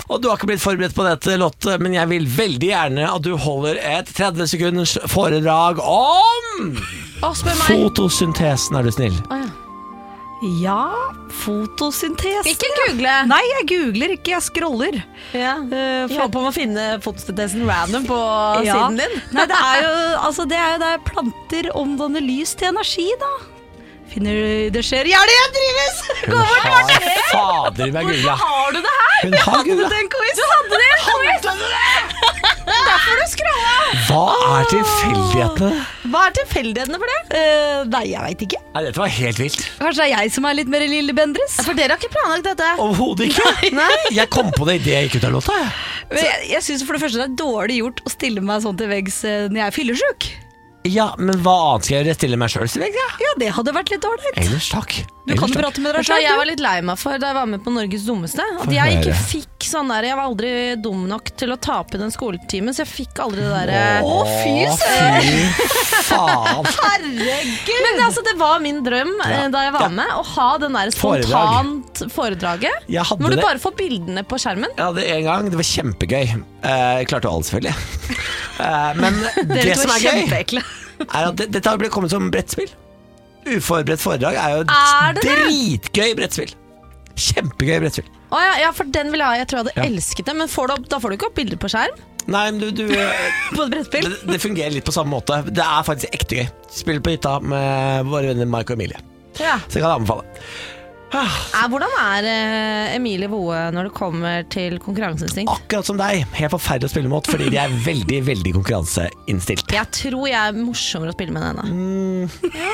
Og du har ikke blitt forberedt på dette, Lotte, men jeg vil veldig gjerne at du holder et tretti sekunders foredrag om Å, spør meg. fotosyntesen, er du snill. Å, ja. Ja, fotosyntese. Ikke google. Nei, jeg googler ikke, jeg scroller. Ja. Uh, Jeg håper om å finne fotosyntesen random på Ja. siden din. Nei, det er jo altså, det er jo der planter omdanner lys til energi, da. Finner det skjer gjerne jeg drives! Hun har fader meg googla. Har du det her? Hun har googla. Den quiz. Du hadde det i en quiz. Derfor du scrolla. Hva er tilfeldighetene? Hva er tilfeldighetene for det? Uh, nei, jeg veit ikke. Nei, dette var helt vilt. Kanskje det er jeg som er litt mer Lille Bendriss? For dere har ikke planlagt dette. Overhodet ikke. Nei. Jeg kom på det i det jeg gikk ut av låta. Men jeg, jeg synes for det første det er dårlig gjort å stille meg sånn til veggs uh, når jeg er fyllesyk. Ja, men hva annet skal jeg gjøre? Stille meg sjøl til vegg? Ja. Ja, det hadde vært litt dårlig. Ellers takk. Du kan jo prate med deg Vet du hva selv, jeg du. var litt lei meg for da jeg var med på Norges dummeste? At Få jeg ikke høre. fikk sånn der. Jeg var aldri dum nok til å tape den skoletimen, så jeg fikk aldri det der. Å, fy Å, søren! fy faen. Herregud! Men altså, det var min drøm Ja. eh, da jeg var Ja. med, å ha den der Foredrag. spontant foredraget. Jeg hadde Hvor du det. bare får bildene på skjermen. Jeg hadde en gang, det var kjempegøy. Eh, Jeg klarte jo alt, selvfølgelig. Eh, Men det som er gøy, kjempeekle. er at det- dette har blitt kommet som brettspill. Uforberedt foredrag er jo et Er det det? dritgøy brettspill. Kjempegøy brettspill. Å ja, ja, for den ville jeg ha. Jeg tror jeg hadde Ja. elsket det. Men får du opp, da får du ikke opp bilder på skjerm? Nei, men du, du eh, På et brettspill? det, det fungerer litt på samme måte. Det er faktisk ekte gøy. Spiller på hytta med våre venner Mark og Emilie. Ja. Så jeg kan anbefale. Er, hvordan er eh, Emilie Voe når det kommer til konkurranseinstinkt? Akkurat som deg. Helt forferdelig å spille mot, fordi de er veldig, veldig konkurranseinnstilt. Jeg tror jeg er morsommere å spille med enn henne. Mm.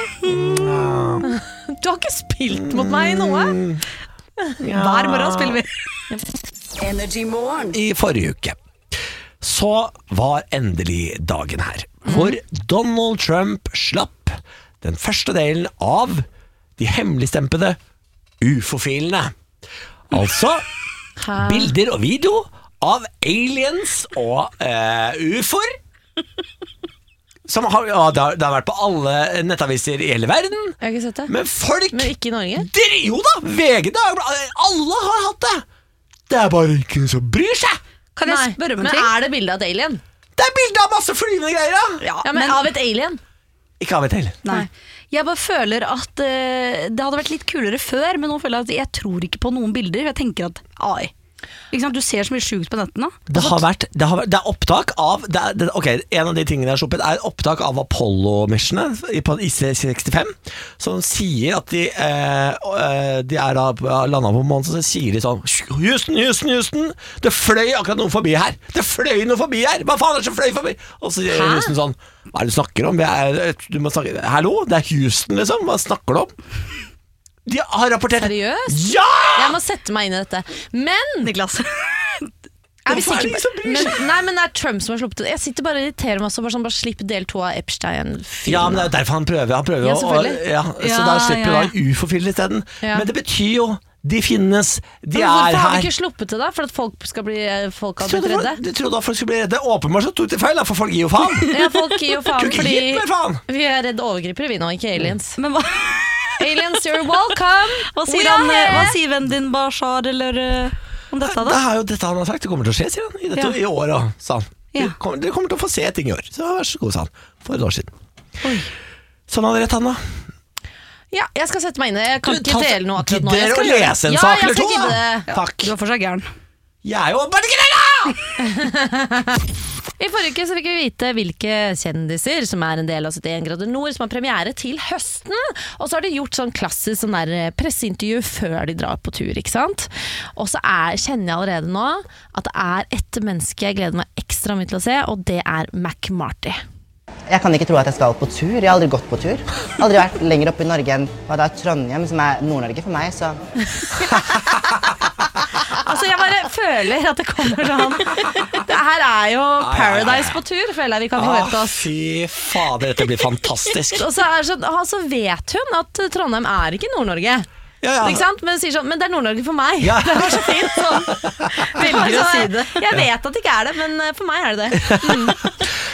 Ja. Du har ikke spilt mot meg i noe? Hver morgen spiller vi. Energy Morgen. I forrige uke så var endelig dagen her, hvor Donald Trump slapp den første delen av de hemmeligstempede U F O-filene. Altså Hæ? bilder og video av aliens og eh, U F O-er. Som har, ja, det, har, det har vært på alle nettaviser i hele verden. Jeg har ikke sett det. Men folk Men ikke i Norge? dere, Jo da, V G, Dagbladet, alle har hatt det. Det er bare ikke noen som bryr seg. Kan jeg Nei, spørre om en men ting? er det bilde av et alien? Det er bilder av masse flyvende greier, da. Ja, Ja, men, men, av et alien? Ikke av et heller. nei. Jeg bare føler at eh, det hadde vært litt kulere før, men nå føler jeg at jeg tror ikke på noen bilder. Jeg tenker at A I. Ikke sant? Du ser så mye sjukt på nettene. Det har vært, det har vært Det er opptak av det er, det, Ok, en av de tingene jeg har sluppet er opptak av Apollo-missionet i- på I C sekstifem, som sier at de eh, eh, De er da landet på månen, så sier de sånn Houston, Houston, Houston, det fløy akkurat noen forbi her. Det fløy noen forbi her. Hva faen er det som fløy forbi? Og så sier Houston sånn, hva er det du snakker om? Vi er, du må snakke, hallo, det er Houston, liksom. Hva snakker du om? De har rapportert. Seriøst? Ja! Jeg må sette meg inn i dette. Men Niklas. er vi Hvorfor er det sikre ingen som på bryr men, seg? Nei, men det er Trump som har sluppet det. Jeg sitter bare og irriterer meg også. Bare, sånn, bare slipp del to av Epstein-filmen. Ja, men det er jo derfor han prøver. Han prøver Ja, å- selvfølgelig. å- ja, så Ja, da slipper ja, vi da U F O-filer isteden. Ja. Men det betyr jo de finnes, de Men er hvorfor har her. vi ikke sluppet det, da? For at folk skal bli Folk har Jeg blitt trodde, redde? jeg trodde at folk skulle bli redde. Åpenbart så tok de feil, da, for folk gir jo faen. Ja, folk gir jo faen Kunne ikke fordi gitt mer faen. vi er redd overgripere, vi nå, ikke aliens. Men hva, Aliens, you're welcome! hva, sier We han, are eh, hva here! sier vennen din Bashar eller eh, om dette, Det da? er jo dette han har sagt. Det kommer til å skje, sier han. I, dette, Ja. i år òg, sa han. Ja. Dere, kommer, dere kommer til å få se ting i år. Så vær så god, sa han. For et år siden. Sånn hadde rett, han da. Ja, jeg skal sette meg inn i det. Jeg kan Du, ikke ta- dele noe akkurat nå. gidder Jeg å skal gjøre det. lese en ja, sak jeg eller skal to, gidde da? det. Takk. Du er fortsatt gæren. Jeg er jo bare ikke det, da! I forrige uke så fikk vi vite hvilke kjendiser som er en del av syttien grader nord, som har premiere til høsten. Og så har de gjort sånn klassisk sånn der presseintervju før de drar på tur, ikke sant? Og så er, kjenner jeg allerede nå at det er ett menneske jeg gleder meg ekstra mye til å se, og det er Mac Marty. Jeg kan ikke tro at jeg skal på tur. Jeg har aldri gått på tur. Aldri vært lenger oppe i Norge enn hva det er Trondheim, som er Nord-Norge for meg, så Altså jeg bare føler at det kommer sånn Det her er jo Paradise på tur, føler jeg vi kan forvente Ah, oss. fy fader, dette blir fantastisk. Og så, er det sånn, og så vet hun at Trondheim er ikke Nord-Norge. Ja, ja. Ikke sant? Men, sier sånn, men det er Nord-Norge for meg. Ja. Det var så fint sånn. Velger å Altså, si det. Jeg vet at det ikke er det, men eh, for meg er det det. Mm.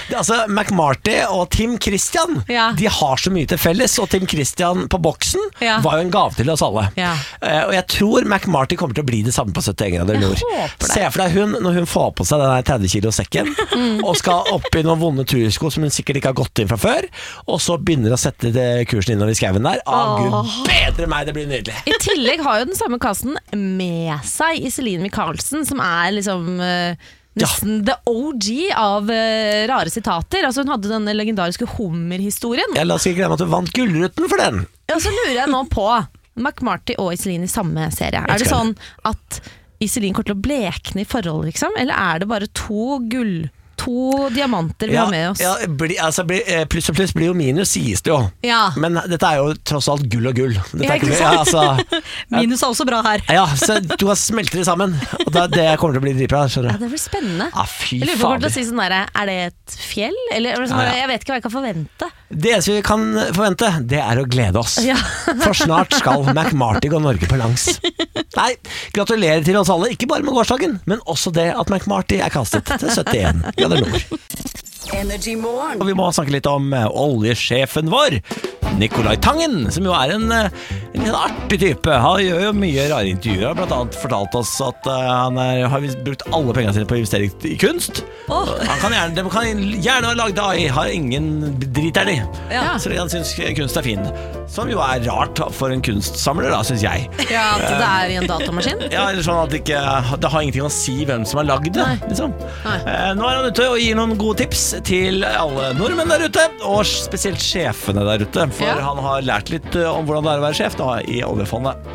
Altså, McMarty og Tim Christian, Ja. de har så mye til felles, og Tim Christian på boksen Ja. var jo en gave til oss alle. Ja. Eh, og jeg tror McMarty kommer til å bli det samme på syttién grader nord. Se for deg hun når hun får på seg den der tretti kilo sekken og skal opp i noen vonde tursko som hun sikkert ikke har gått inn fra før, og så begynner å sette det kursen innover i skauen der. Å, Gud bedre meg, det blir nydelig. I tillegg har jo den samme kassen med seg Iselin Michaelsen, som er liksom uh, nesten ja. the O G av uh, rare sitater. Altså Hun hadde denne legendariske hummerhistorien. Ja, la oss ikke glemme at du vant Gullruten for den. Ja, så lurer jeg nå på McMarty og Iselin i samme serie. Er det sånn at Iselin kommer til å blekne i forhold, liksom? Eller er det bare to gull... To diamanter vi ja, har med oss. Ja, bli, altså, bli, pluss og pluss blir jo minus, sies det jo. Ja. Men dette er jo tross alt gull og gull. Dette Ja, er ikke ikke, sant? ja, altså, Minus er også bra her. ja, så du har smeltet det sammen. Og det, det kommer til å bli dritbra, skjønner Ja, du. det blir spennende. Ah, fy Jeg lurer på om fader. til å si sånn der, er det et fjell? Eller sånn, Ja, ja. jeg vet ikke hva jeg kan forvente. Det eneste vi kan forvente, det er å glede oss. Ja. For snart skal McMarty gå Norge på langs. Nei, gratulerer til oss alle, ikke bare med gårsdagen, men også det at McMarty er kastet til syttién grader nord. Energy Morgen. Og vi må snakke litt om uh, oljesjefen vår, Nicolai Tangen, som jo er en, uh, en litt artig type. Han gjør jo mye rare intervjuer. Han har blant annet fortalt oss at uh, han er, har brukt alle pengene sine på å investere i kunst. Oh. Han kan gjerne, de kan gjerne være lagd av AI, har ingen drit der i. Ja. Så han synes kunst er fin. Som jo er rart for en kunstsamler, da, synes jeg. Ja, At det er i en datamaskin? Ja, eller sånn at det, ikke, det har ingenting å si hvem som har lagd det, liksom. Eh, nå er han ute og gir noen gode tips til alle nordmenn der ute, og spesielt sjefene der ute, for Ja. han har lært litt uh, om hvordan det er å være sjef da, i oljefondet.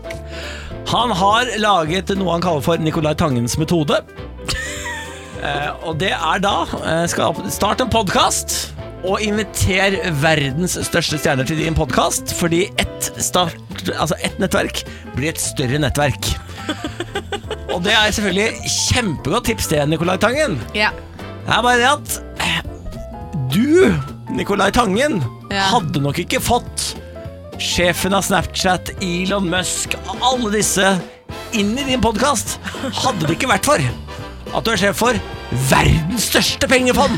Han har laget noe han kaller for Nicolai Tangens metode. Eh, og det er da eh, skal starte en podcast og inviter verdens største stjerner til din podcast, fordi ett, start, altså ett nettverk blir et større nettverk. Og det er selvfølgelig kjempegodt tips til Nicolai Tangen. Ja. Det er bare det at du, Nicolai Tangen, Ja. hadde nok ikke fått sjefen av Snapchat, Elon Musk, alle disse inn i din podcast, hadde det ikke vært for at du er sjef for verdens største pengefond.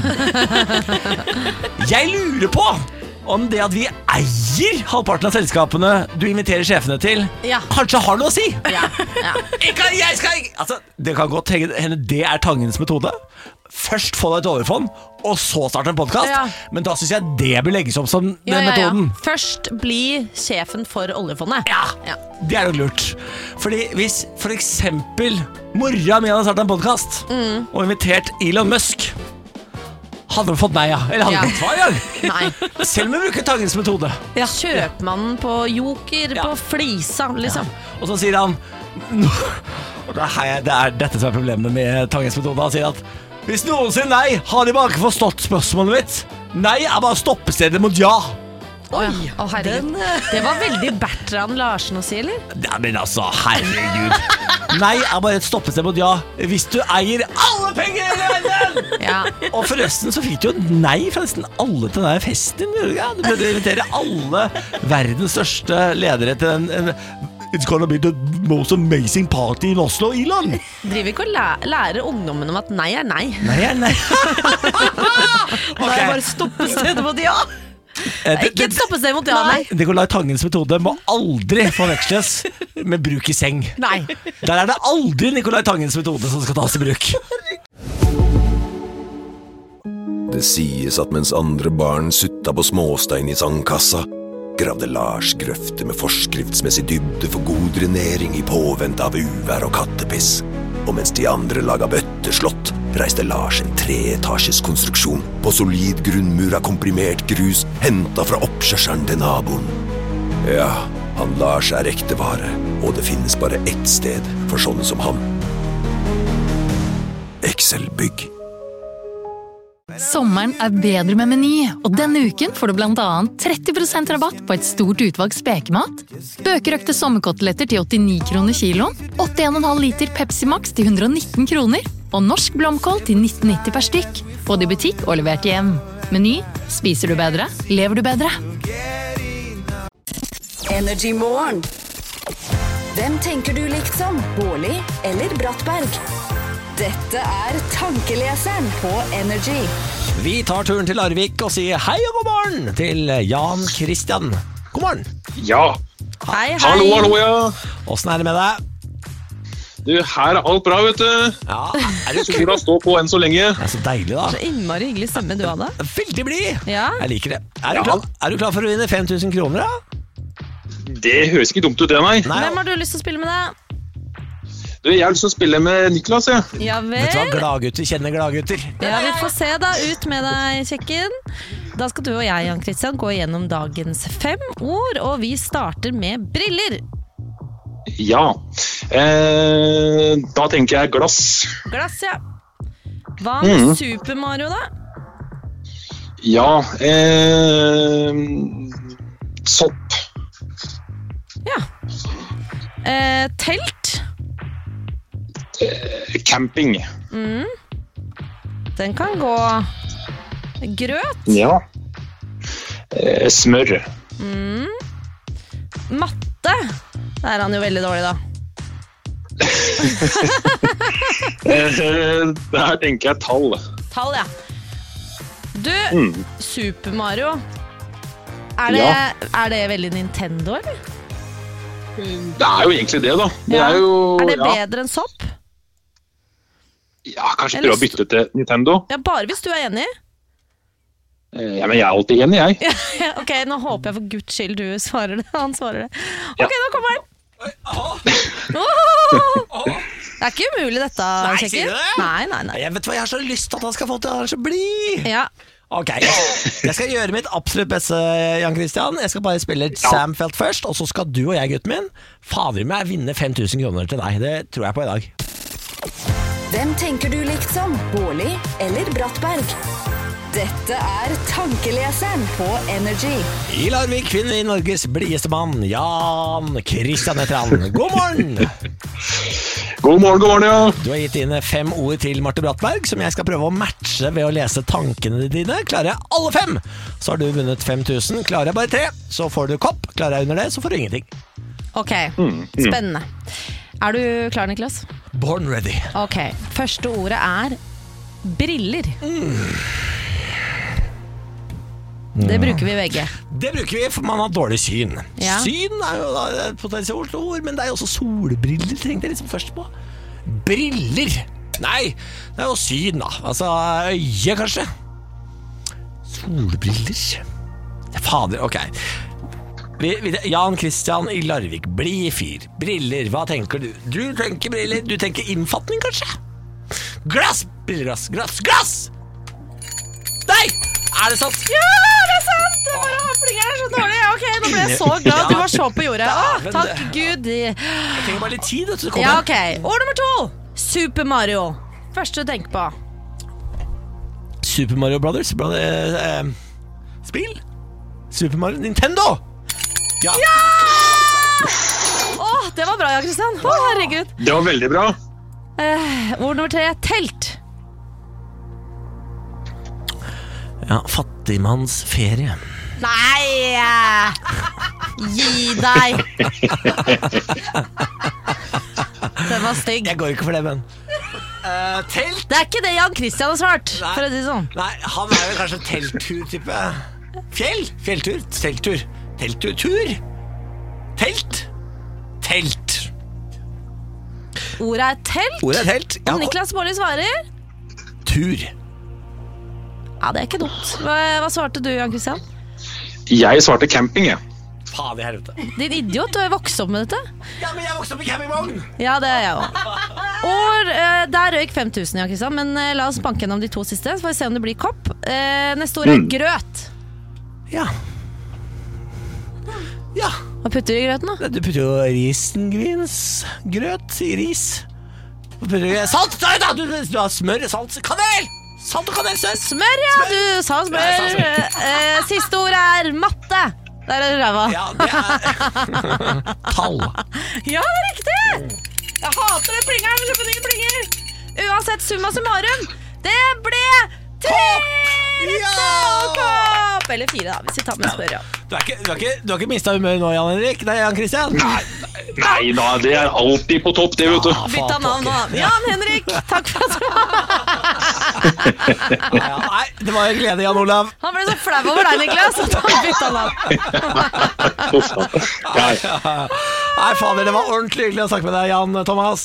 Jeg lurer på om det at vi eier halvparten av selskapene du inviterer sjefene til, Ja. kanskje har noe å si. Ja. Ja. Ikke, jeg skal ikke altså, det kan godt hende det er Tangens metode. Først få deg et overfond, og så starte en podcast. Ja. Men da synes jeg det bør legges opp som Ja, den ja, ja. metoden. Først bli sjefen for oljefondet. Ja, Ja. det er jo lurt. Fordi hvis for eksempel mora mi hadde startet en podcast Mm. og invitert Elon Musk, hadde hun fått nei, ja. Eller hadde Ja. hun fått svar, ja. Nei. Selv om vi bruker Tangens metode. Kjøpmannen på Joker, på Flisa, liksom. Og så sier han og det, er, det er dette som er problemet med Tangens metode. Han sier at hvis noen sier nei, har de bare ikke forstått spørsmålet mitt. Nei er bare stoppestedet mot ja. Oi, å, herregud. Det var veldig Bertrand Larsen å si, eller? Ja, men altså, herregud. Nei er bare et stoppested mot ja hvis du eier alle penger i verden. Ja. Og forresten så fikk du jo et nei fra nesten alle til denne festen. Ja, du prøvde å invitere alle verdens største ledere til en, en It's gonna be the most amazing party in Oslo, Elon. Driver ikke og læ lærer ungdommen om at nei er nei. Nei er nei. Det er bare stoppestedet mot ja. Eh, det- Ikke et stoppested mot ja, nei. Nicolai Tangens metode må aldri forveksles med bruk i seng. Nei. Der er det aldri Nicolai Tangens metode som skal tas i bruk. Det sies at mens andre barn sutta på småstein i sandkassa, gravde Lars grøfter med forskriftsmessig dybde for god drenering i påvente av uvær og kattepiss. Og mens de andre laga bøtteslott, reiste Lars en treetasjes konstruksjon på solid grunnmur av komprimert grus henta fra oppkjørselen til naboen. Ja, han Lars er ekte vare, og det finnes bare ett sted for sånne som han. Excel-bygg. Sommeren er bedre med Meny, og denne uken får du blant annet tretti prosent rabatt på et stort utvalg spekemat, bøkerøkte sommerkoteletter til åttini kroner kiloen, åtti komma fem liter Pepsi Max til hundre og nitten kroner, og norsk blomkål til nitten nitti per stykk, både i butikk og levert hjem. Meny, spiser du bedre, lever du bedre. Energy Morgen. Hvem tenker du likt som? Bårli eller Brattberg? Dette er Tankeleseren på Energy. Vi tar turen til Larvik og sier hei og god morgen til Jan Christian. God morgen. Ja. Hei, hei. Hallo, hallo, ja. Hvordan er det med deg? Du, her er alt bra, vet du. Ja, er det sola står på enn så lenge. Det er så deilig da. Så innmari hyggelig stemme du hadde. Veldig blid. Ja. Jeg liker det. Er du, klar, er du klar for å vinne fem tusen kroner da? Det høres ikke dumt ut det, nei. nei. Hvem har du lyst til å spille med deg? Du, jeg har lyst til å spille med Niklas, ja. Ja vel. Vet du hva, gladgutter kjenner gladgutter. Ja, vi får se da, ut med deg, kjekken. Da skal du og jeg, Jan Christian, gå gjennom dagens fem ord, og vi starter med briller. Ja, eh, da tenker jeg glass. Glass, ja. Hva med Mm. Super Mario da? Ja, eh, sopp. Ja. Eh, telt. Eh, camping. Mm. Den kan gå. Grøt. Ja. Eh, smør. Mm. Matte. Der er han jo veldig dårlig da. eh, der tenker jeg tall. Tall, ja. Du, Mm. Super Mario. Er det, Ja. er det veldig Nintendo, eller? Det er jo egentlig det da. Det Ja. er jo... Er det ja. bedre enn sopp? Ja, kanskje Eller prøve å bytte til Nintendo. Ja, bare hvis du er enig. Eh, Ja, men jeg er alltid enig, jeg. Ja, ok, nå håper jeg for Guds skyld du svarer det. Han svarer det. Ja. Ok, nå kommer han. Åh! Det er ikke umulig dette, Nei, Kjekken. sier du det? Nei, nei, nei. Jeg vet hva, jeg har så lyst til at han skal få til, han er så blid. Ja. Ok, jeg skal gjøre mitt absolutt beste, Jan Christian. Jeg skal bare spille Sam Felt først, og så skal du og jeg, gutten min, fader meg vinne fem tusen kroner til deg. Det tror jeg på i dag. Hvem tenker du likt som? Bårli eller Brattberg? Dette er Tankeleseren på Energy. I Larvik finner vi Norges blideste mann, Jan Christian heter han. God morgen! God morgen, god morgen, ja. Du har gitt inn fem ord til Marte Brattberg, som jeg skal prøve å matche ved å lese tankene dine. Klarer jeg alle fem, så har du vunnet fem tusen. Klarer jeg bare tre, så får du kopp. Klarer jeg under det, så får du ingenting. Ok, Mm, mm. spennende. Er du klar, Niklas? Born ready. Ok, første ordet er briller. Det bruker vi begge. Det bruker vi, for man har dårlig syn. Ja. Syn er jo da et potensielt ord, men det er jo også solbriller, tenkte jeg liksom først på. Briller! Nei, det er jo syn da. Altså, øye kanskje. Solbriller. Fader, ok. Vi, vi, Jan Christian i Larvik, bli fyr. Briller, hva tenker du? Du tenker briller, du tenker innfatning kanskje? Glass, brilleglass, glass, glass! Nei! Er det sant? Ja, det er sant! Det var hoppingen er så dårlig. Ok, nå ble jeg så glad. Du var så på jordet. Åh, takk Gud. Jeg trenger bare litt tid, vet du. Ja, ok. Ord nummer to. Super Mario. Første du tenker på. Super Mario Brothers brother, eh, Spill Super Mario Nintendo. Ja, ja! Åh, det var bra, ja, Kristian. Åh, herregud. Det var veldig bra. eh, Ord nummer tre. Telt. ja, fattigmanns ferie. Nei! Gi deg. Den var stygg. Jeg går ikke for det, men uh, Telt. Det er ikke det Jan Christian har svart. Nei. For å si det sånn. Nei, han er jo kanskje telttur-type. Fjell, fjelltur, telttur. Telttur, tur. Telt. Telt. Ordet er telt. Ordet er telt. Ja, Og Niklas Baarli svarer tur. Ja, det er ikke dumt. Hva, hva svarte du, Jan Christian? Jeg svarte camping, jeg. Faen i helvete. Din idiot, du har vokst opp med dette. Ja, men jeg vokste opp i campingvogn. Ja, det er jeg også. Og eh, der røyk fem tusen, Jan Christian. Men eh, la oss banke gjennom de to siste, så får vi se om det blir kopp. eh, Neste ord er Mm. grøt. Ja. Ja. Hva putter du i grøten da? Du putter jo risengryns. Grøt i ris. Hva putter du? Salt! Nei, da, du, du har smør, salt, kanel! Salt og kanel, søs. Smør, ja, du sa smør. Ja, jeg sa smør. Eh, Siste ord er matte. Der er det ræva. Ja, det er tall. Ja, det er riktig. Jeg hater det plingeren. Vi kjøper nye plinger. Uansett, summa summarum. Det ble tre rette og kopp. Eller fire da, hvis vi tar med spør, ja. Du har ikke, du har ikke, du har ikke mistet humør nå, Jan Henrik? Nei, Jan Christian? Nei, nei da, det er alltid på topp, det, vet du. Bytta navn nå. Jan Henrik, takk for at du var ja, nei, det var en glede, Jan Olav. Han ble så flau over deg, Niklas, at han bytta navn. ja, ja. Nei, fader, det var ordentlig hyggelig å snakke med deg, Jan Thomas.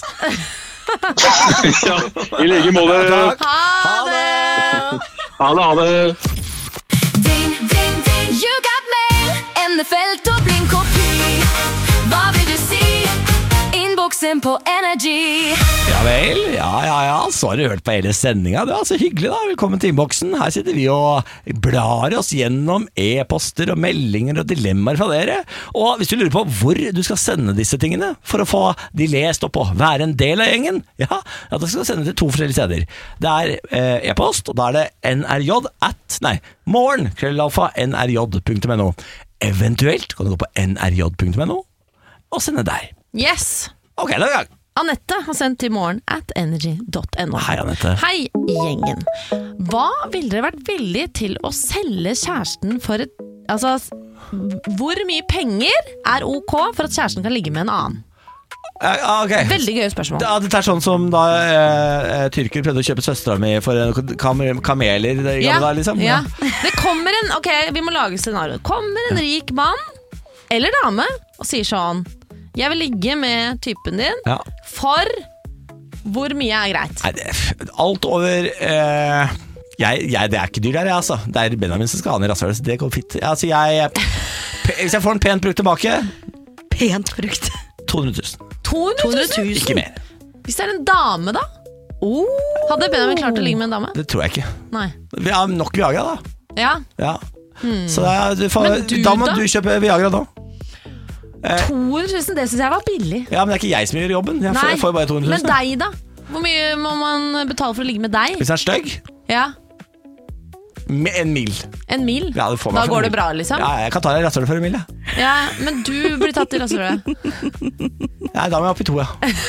ja, i like måte. Ha det! Ha det, ha det. Ding, ding, ding, you got mail. N F L Dublin-kopi. Hva vil du si? Innboksen på Energy. Ja vel, ja, ja, ja. Så har du hørt på hele sendinga. Det var så hyggelig, da. Velkommen til innboksen. Her sitter vi og blar oss gjennom e-poster og meldinger og dilemmaer fra dere. Og hvis du lurer på hvor du skal sende disse tingene for å få de lest opp og være en del av gjengen, ja, ja da skal du sende til to forskjellige steder. Det er eh, e-post, og da er det nrj at, nei, morgen, krøllalfa, nrj punktum no. Eventuelt kan du gå på nrj punktum no og sende der. Yes. Ok, da er vi i gang. Annette har sendt til morgen at energy dot no. Hei, Annette. Hei, gjengen. Hva ville dere vært villige til å selge kjæresten for et... Altså, hvor mye penger er ok for at kjæresten kan ligge med en annen? Ja, okay. Veldig gøy spørsmål. Ja, dette er sånn som da eh, tyrker prøvde å kjøpe søstera mi for kam kameler i ja, da, liksom. Ja. Det kommer en... Ok, vi må lage scenario. Kommer en rik mann eller dame og sier sånn: jeg vil ligge med typen din ja. for hvor mye er greit? Nei, det, alt over eh, jeg, jeg, det er ikke dyr der, altså. Det er Benjamin som skal ha den i rasshølet. Det går fint. Altså, jeg, hvis jeg får en pent brukt tilbake, Pent brukt to hundre tusen. to hundre tusen? Ikke mer. Hvis det er en dame da? Oh. Hadde Benjamin klart å ligge med en dame? Det tror jeg ikke. Nei. Vi har nok Viagra da. Ja, ja. Hmm. Så da, du får, du, da må da? du kjøpe Viagra da. to hundre tusen, det synes jeg var billig. Ja, men det er ikke jeg som gjør jobben. Jeg får, Nei, jeg får bare to hundre tusen. men deg da? Hvor mye må man betale for å ligge med deg? Hvis den er stygg? Ja. Med en mil. En mil? Ja, du får meg da for går en det mil. bra, liksom? Ja, jeg kan ta deg i rasshølet for en mil, ja. Ja, men du blir tatt i rasshølet. Nei, da må jeg opp i to, ja.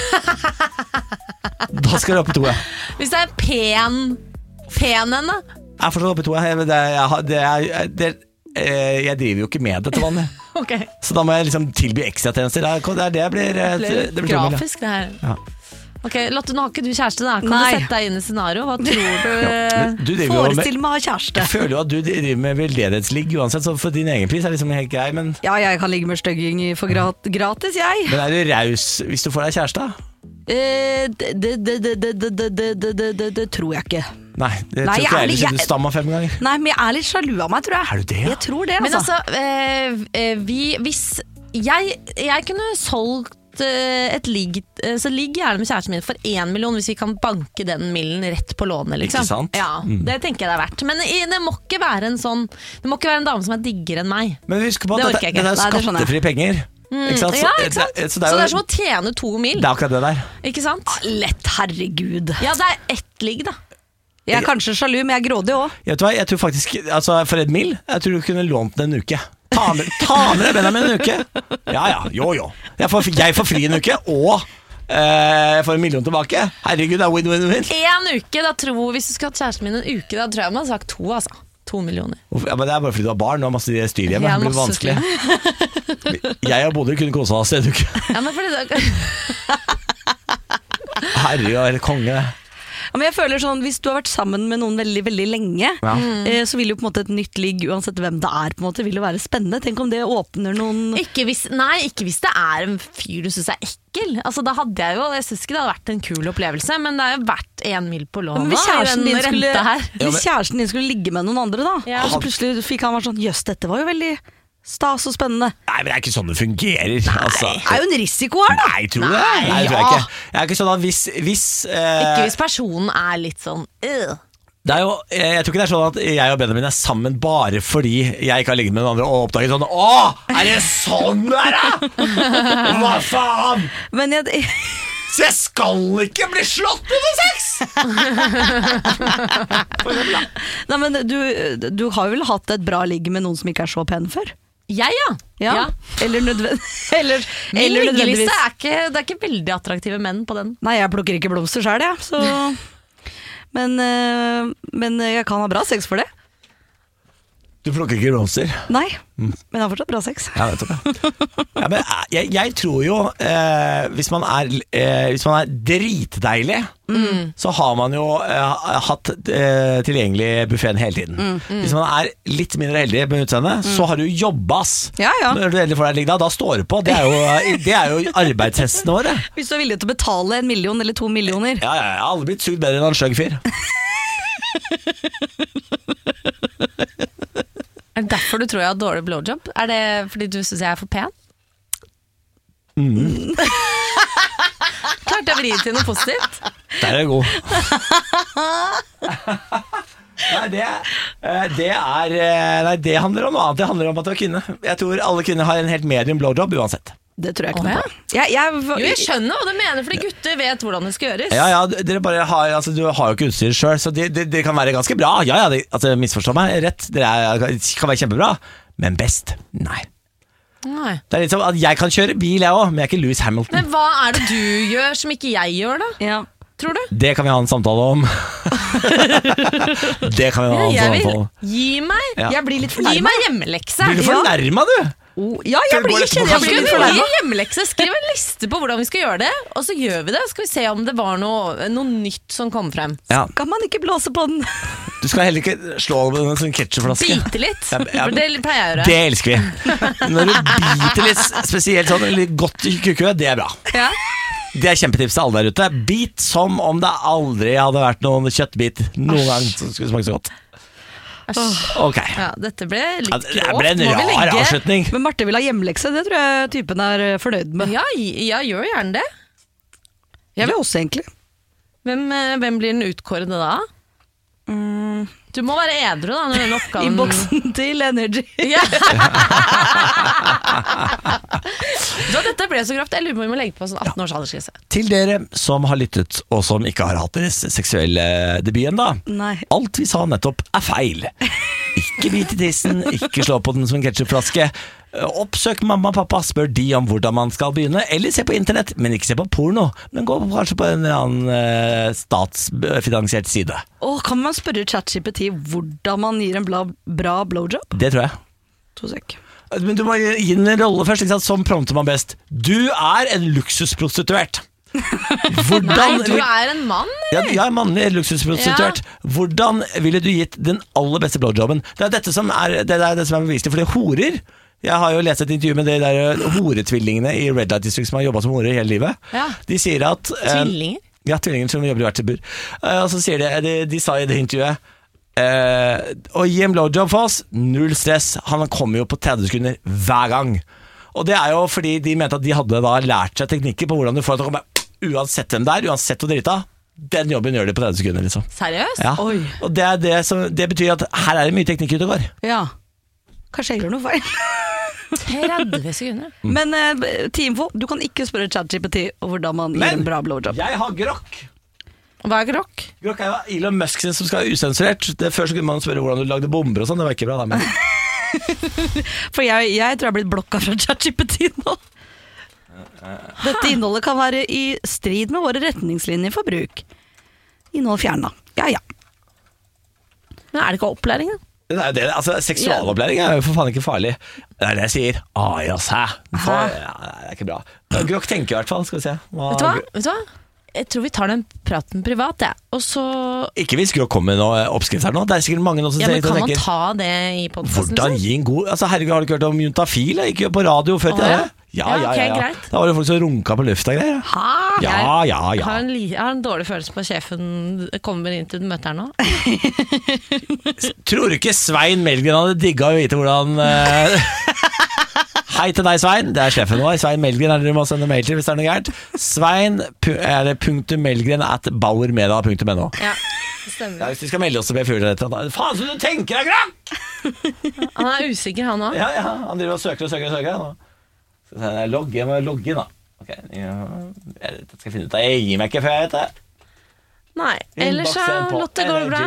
Da skal jeg opp i to, ja. Hvis det er pen Pen en da? Jeg er fortsatt opp i to, ja. Jeg, det, jeg, det, jeg, det, jeg driver jo ikke med det til vanlig. Okay. Så da må jeg liksom tilby ekstra tjenester. Det er det jeg blir, det blir, det blir grafisk det her. Ja. Ok, Lotte, nå har ikke du kjæreste da. Kan Nei. du sette deg inn i scenario? Hva tror du? du Forestill meg å ha kjæreste. Jeg føler jo at du driver med veldedighetsligg uansett, så for din egen pris er liksom helt grei, men... Ja, jeg kan ligge med stygging for grat gratis, jeg. Men er du raus hvis du får deg kjæreste? Eh, det, det, det, det, det, det, det, det, det, det tror jeg ikke. Nei, det Nei, tror ikke jeg heller, jeg- siden du stammer fem ganger. Nei, men jeg er litt sjalu av meg, tror jeg. Er du det, ja? Jeg tror det, Men altså. altså, eh, eh, vi, hvis jeg, jeg kunne solgt eh, et ligg, eh, så ligg gjerne med kjæresten min for én million hvis vi kan banke den millen rett på lånet, liksom. Ikke sant? Ja, Mm. det tenker jeg det er verdt. Men i- det må ikke være en sånn, det må ikke være en dame som er diggere enn meg. Men husk på Det at orker dette, jeg ikke. dette er Nei, det skjønner jeg. skattefrie penger. Mm, Ikke sant? Så- ja, ikke sant? det- Så så det det er er jo- som å tjene to mil. Det er akkurat det der. Ikke sant? Lett, herregud. Ja, det er ett ligg da. Jeg er kanskje sjalu, men jeg er grådig også. Vet du hva, jeg tror faktisk, altså for et mil, jeg tror du kunne lånt den en uke. Ta med, ta med deg Benjamin en uke. Ja, ja, jo, jo. Jeg får, jeg får fri en uke, og eh, jeg får en million tilbake. Herregud, det er win-win-win. En uke, da tror hvis du skulle hatt kjæresten min en uke, da tror jeg man har sagt to, altså. To millioner. Ja, men det er bare fordi du har barn og masse styr hjemme. Ja, Det blir masse vanskelig. Jeg og Bodil kunne kosa oss en uke. Ja, men fordi det... Herregud, eller konge. Ja, men jeg føler sånn, hvis du har vært sammen med noen veldig, veldig lenge, Ja. eh, så vil jo på en måte et nytt ligg, uansett hvem det er, på en måte, vil jo være spennende. Tenk om det åpner noen... Ikke hvis, nei, ikke hvis det er en fyr du synes er ekkel. Altså, da hadde jeg jo, jeg synes ikke det hadde vært en kul opplevelse, men det er jo verdt en mil på Ja, lånet. men hvis kjæresten, din skulle, her. hvis kjæresten din skulle ligge med noen andre da, Ja. og så plutselig fikk han vært sånn, jøss, dette var jo veldig stas og spennende. Nei, men det er ikke sånn det fungerer. Altså. Det er jo en risiko her da. Nei, tror du det? Nei, Nei, tror jeg ja. ikke. Jeg er ikke sånn at hvis, hvis eh, Ikke hvis personen er litt sånn øh. det er jo, jeg, jeg tror ikke det er sånn at jeg og Benjamin er sammen bare fordi jeg ikke har ligget med den andre og oppdaget sånn, åh, er det sånn det er da? Hva faen? Men jeg... Så jeg skal ikke bli slått under sex! Nei, men du, du har vel hatt et bra ligg med noen som ikke er så pen før? Jeg, ja. Ja. Ja. Eller, nødvendig, eller, Min eller liggeliste nødvendigvis. er ikke, det er ikke veldig attraktive menn på den. Nei, jeg plukker ikke blomster selv, jeg. Så. Men, eh, men jeg kan ha bra sex for det. Du plukker ikke blomster? Nei, mm. men jeg har fortsatt bra sex. Ja, vet du det. Ja, men jeg, jeg tror jo eh, hvis, man er, eh, hvis man er dritdeilig, mm. så har man jo eh, hatt eh, tilgjengelig buffeten hele tiden. Mm. Mm. Hvis man er litt mindre heldig på utseendet, mm. så har du jobbas. Ja, ja. Når du er heldig for deg ligge da, da står du på. Det er jo, det er jo arbeidshestene våre. Hvis du er villig til å betale en million eller to millioner. Ja, ja, jeg har aldri blitt sugd bedre enn en skjøgg fyr. Er det derfor du tror jeg har dårlig blowjob? Er det fordi du synes jeg er for pen? Mm. Klart jeg vrir til noe positivt. Der er det god. Nei, det, det er Nei, det handler om noe annet. Det handler om at du er kvinne. Jeg tror alle kvinner har en helt medium blowjob uansett. Det tror jeg ikke oh, noe ja. på. Jeg, jeg, jo, jeg skjønner hva du mener, fordi gutter vet hvordan det skal gjøres. Ja, ja, dere bare har, altså, du har jo ikke utstyr selv, så det, det, det kan være ganske bra. Ja, ja, det, altså, misforstå meg rett. Dere er, kan være kjempebra, men best? Nei. Nei. Det er litt som at jeg kan kjøre bil, jeg også, men jeg er ikke Lewis Hamilton. Men hva er det du gjør som ikke jeg gjør da? Ja. Tror du? Det kan vi ha en samtale om. Det kan vi ha en ja, samtale om. Gi meg, ja. Jeg blir litt fornærmet. Gi meg hjemmelekse. Blir du fornærmet, du? Oh, ja, jeg blir ikke jeg blir litt fornærmet. Hjemmelekse. Skriv en liste på hvordan vi skal gjøre det, og så gjør vi det. Skal vi se om det var noe, noe nytt som kom frem. Ja. Kan man ikke blåse på den? Du skal heller ikke slå med en sånn ketchupflaske. Bite litt, ja, ja, for det pleier jeg å gjøre. Det elsker vi. Når du biter litt, spesielt sånn litt godt i kuku, det er bra. Ja. Det er kjempetips til alle der ute. Bit som om det aldri hadde vært noen kjøttbit noen gang som skulle smake så godt. Ok. Ja, dette ble litt grovt. Det ble en rar avslutning. Men Marte vil ha hjemmelekse, det tror jeg typen er fornøyd med. Ja, jeg gjør gjerne det. Jeg vil også egentlig. Hvem, hvem blir den utkårede da? Mm. Du må være edru da når den oppgaven... I boksen til Energy. Ja. Så dette ble så grovt. Jeg lurer på om vi må legge på sånn atten års aldersgrense. Til dere som har lyttet og som ikke har hatt deres seksuelle debut enda. Nei. Alt vi sa nettopp er feil. Ikke bit i tissen, ikke slå på den som en ketchupflaske. Oppsøk mamma og pappa, spør de om hvordan man skal begynne. Eller se på internett, men ikke se på porno. Men gå kanskje på en eller annen uh, statsfinansiert side. Åh, kan man spørre ChatGPT hvordan man gir en bla, bra blowjob? Det tror jeg. To sek. Men du må gi den en rolle først, ikke sant? Som prompter man best. Du er en luksusprostituert. Hvordan, Nei, du er en mann? Ja, jeg er mannlig luksusprostituert. Ja. Hvordan ville du gitt den aller beste blowjobben? Det er dette som er, det er, det som er beviselig, for det er horer. Jeg har jo lest et intervju med de der horetvillingene i Red Light District som har jobbet som horer hele livet. Ja. De sier at Tvillinger? Eh, ja, tvillinger som jobber i hvert sitt bur. Eh, og så sier de, de, de sa i det intervjuet eh, å gi en blowjob for oss, null stress. Han kommer jo på tretti sekunder hver gang. Og det er jo fordi de mente at de hadde da lært seg teknikker på hvordan du får det til å komme uansett hvem det er, uansett hvor drita. Den jobben gjør de på tretti sekunder liksom. Seriøst? Ja. Oi. Og det, er det, som, det betyr at her er det mye teknikk ute og går. Ja. Kanskje jeg gjør noe feil. tretti sekunder. Mm. Men uh, Teamfo, du kan ikke spørre ChatGPT hvordan man gir en bra blowjob. Men jeg har grokk. Hva er grokk? Grokk er jo Elon Musk sin som skal være usensurert. Det Før så kunne man spørre hvordan du lagde bomber og sånn. Det var ikke bra da, men For jeg, jeg tror jeg har blitt blokka fra ChatGPT nå. Dette innholdet kan være i strid med våre retningslinjer for bruk. Innhold fjerna. Ja, ja. Men er det ikke opplæring da? Det er det, altså, seksualopplæring er jo for faen ikke farlig. Det er det jeg sier. Ah, ja, sæ. Ja, det er ikke bra. Grokk tenker i hvert fall, skal vi se. Hva, vet, du hva? vet du hva? Jeg tror vi tar den praten privat, ja. Og så... Ikke hvis Grokk kommer med noe oppskrift her nå. Det er sikkert mange nå som ja, ser men kan tenker, man ta det i podcasten? Hvordan gi en god... Altså, herregud, har du ikke hørt om juntafil? Ikke gjør på radio før til det? Ja, ja, ja, ja. Okay, da var det folk som runka på lufta greier. Ha, ja, ja, ja. Jeg har, en, jeg har en dårlig følelse på sjefen kommer inn til møtet her nå. Tror du ikke Svein Melgren hadde digget å vite hvordan... Uh... Hei til deg, Svein. Det er sjefen vår. Svein Melgren er dere må sende mail til hvis det er noe gærent. Svein er det punktum melgren at bauermeda punktum no. Ja, det stemmer. Ja, hvis vi skal melde oss til B-fjordet faen så du tenker deg, Grokk! Han er usikker, han også. Ja, ja, han driver og søker og søker og søker nå. Så jeg logger, jeg må logge inn da. Ok, ja, jeg skal finne ut det. Jeg gir meg ikke før jeg vet det. Nei, ellers så Lotte, går det bra?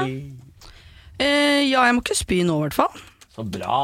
Uh, ja, jeg må ikke spy nå i hvert fall. Så bra.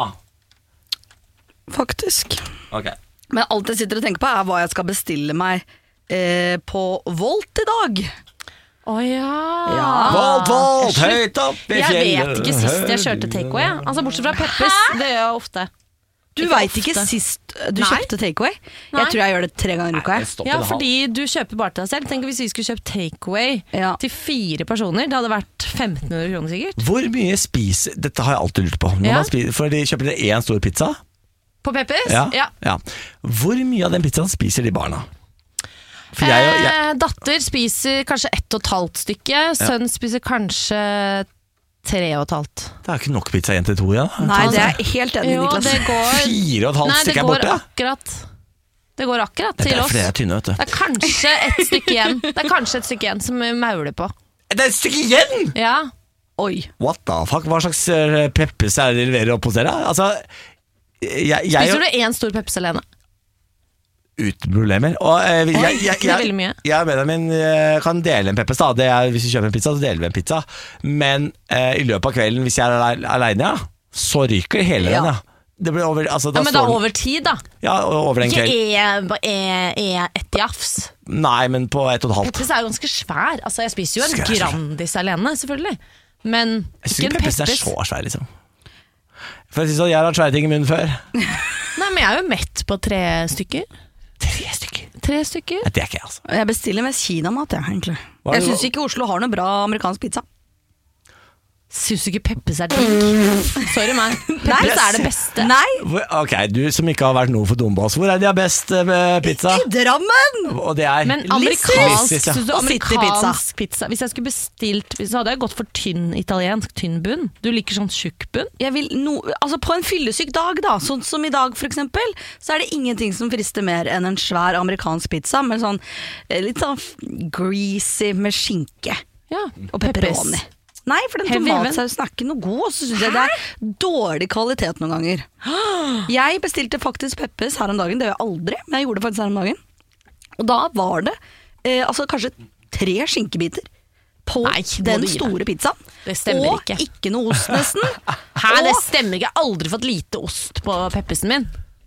Faktisk. Okay. Men alt jeg sitter og tenker på er hva jeg skal bestille meg eh, på Volt i dag. Å ja. Volt, volt, Slutt. høyt opp i Jeg fjellet. vet ikke sist jeg kjørte takeaway. jeg. Altså Bortsett fra Peppes, det gjør jeg ofte. Du Ikke vet ofte. ikke sist du Nei. kjøpte takeaway? Nei. Jeg tror jeg gjør det tre ganger i uka. jeg. Ja, fordi du kjøper bare til deg selv. Tenk hvis vi skulle kjøpt takeaway til fire personer. Det hadde vært femten hundre kroner sikkert. Hvor mye spiser Dette har jeg alltid lurt på. Når Ja. man spiser, for de kjøper dere én stor pizza? På Peppes? Ja. ja. ja. Hvor mye av den pizzaen spiser de barna? For jeg, og- jeg, Eh, datter spiser kanskje ett og et halvt stykke. Sønn spiser kanskje tre og et halvt. det er ikke nok pizza igjen til to igjen. Nei, det er jeg helt enig, Jo, Niklas. det går Fire og et halvt Nei, det stykke er går borte. akkurat Det går akkurat Det til er oss. fordi jeg er tynne, vet du. Det er kanskje et stykke igjen Det er kanskje et stykke igjen som vi mauler på. Det er et stykke igjen?! Ja. Oi. What the fuck? Hva slags uh, Peppes er det de leverer opp hos dere? Altså, jeg, jeg, Spiser du én stor Peppes alene? Uten problemer. Og, eh, jeg, jeg, jeg, det er veldig mye. jeg og vennen min eh, kan dele en Peppes. Da. Det er, hvis vi kjøper en pizza, så deler vi en pizza. Men eh, i løpet av kvelden, hvis jeg er ale- alene, ja, så ryker hele Ja. den. Ja. Det blir over, altså, Ja, men da står den- over tid, da. Ja, over en Ikke kveld. er, er, er ett jafs. Nei, men på ett og et halvt. Peppes er jo ganske svær. Altså, jeg spiser jo en Skal jeg- Grandis alene, selvfølgelig. Men Jeg syns ikke en ikke Peppes er Peppes. så svær, liksom. For å si sånn, jeg har hatt svære ting i munnen før. Nei, men jeg er jo mett på tre stykker. Tre stykker? Tre stykker. Det er ikke jeg, altså. Jeg bestiller mest kinamat, jeg, egentlig. Hva er Jeg det- syns ikke Oslo har noe bra amerikansk pizza. Syns du ikke Peppes er digg? Sorry meg. Peppes er det beste. Nei, Hvor, ok, du som ikke har vært noe for Dombås, hvor er de har best eh, med pizza? i Drammen! Og det er Men amerikansk, Lissis, ja. synes du Og City-pizza. amerikansk pizza. Hvis jeg skulle bestilt, så hadde jeg gått for tynn italiensk, tynn bunn. Du liker sånn tjukk bunn? Jeg vil no, altså På en fyllesyk dag, da, sånn som i dag for eksempel, så er det ingenting som frister mer enn en svær amerikansk pizza med sånn eh, litt sånn f- greasy med skinke Ja, og pepperoni. Nei, for den Heavy, tomatsausen er ikke noe god, og så syns jeg det er dårlig kvalitet noen ganger. Jeg bestilte faktisk Peppes her om dagen, det gjør jeg aldri, men jeg gjorde det faktisk her om dagen. Og da var det eh, altså kanskje tre skinkebiter på Nei, må den du gi deg. store pizzaen. Det stemmer og ikke. ikke noe ost, nesten. Hæ, det Og- stemmer ikke. Jeg har aldri fått lite ost på Peppesen min.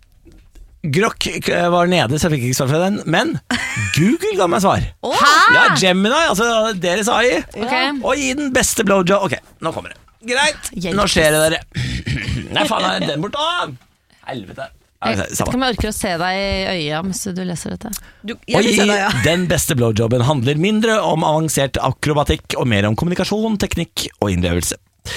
Grokk eh, var nede, så jeg fikk ikke svar fra den. Men Google ga meg svar. Hæ? Ja, Gemini, altså deres A I. Ok. Og gi den beste blowjob. Ok, nå kommer det. Greit, Hjelp. nå skjer det, dere. Nei, faen, er den borte? Å, helvete. Ja, Jeg vet ikke samme. om jeg orker å se deg i øya mens du leser dette. Du, Å jeg vil gi se deg, ja. den beste blowjobben handler mindre om avansert akrobatikk og mer om kommunikasjon, teknikk og innlevelse.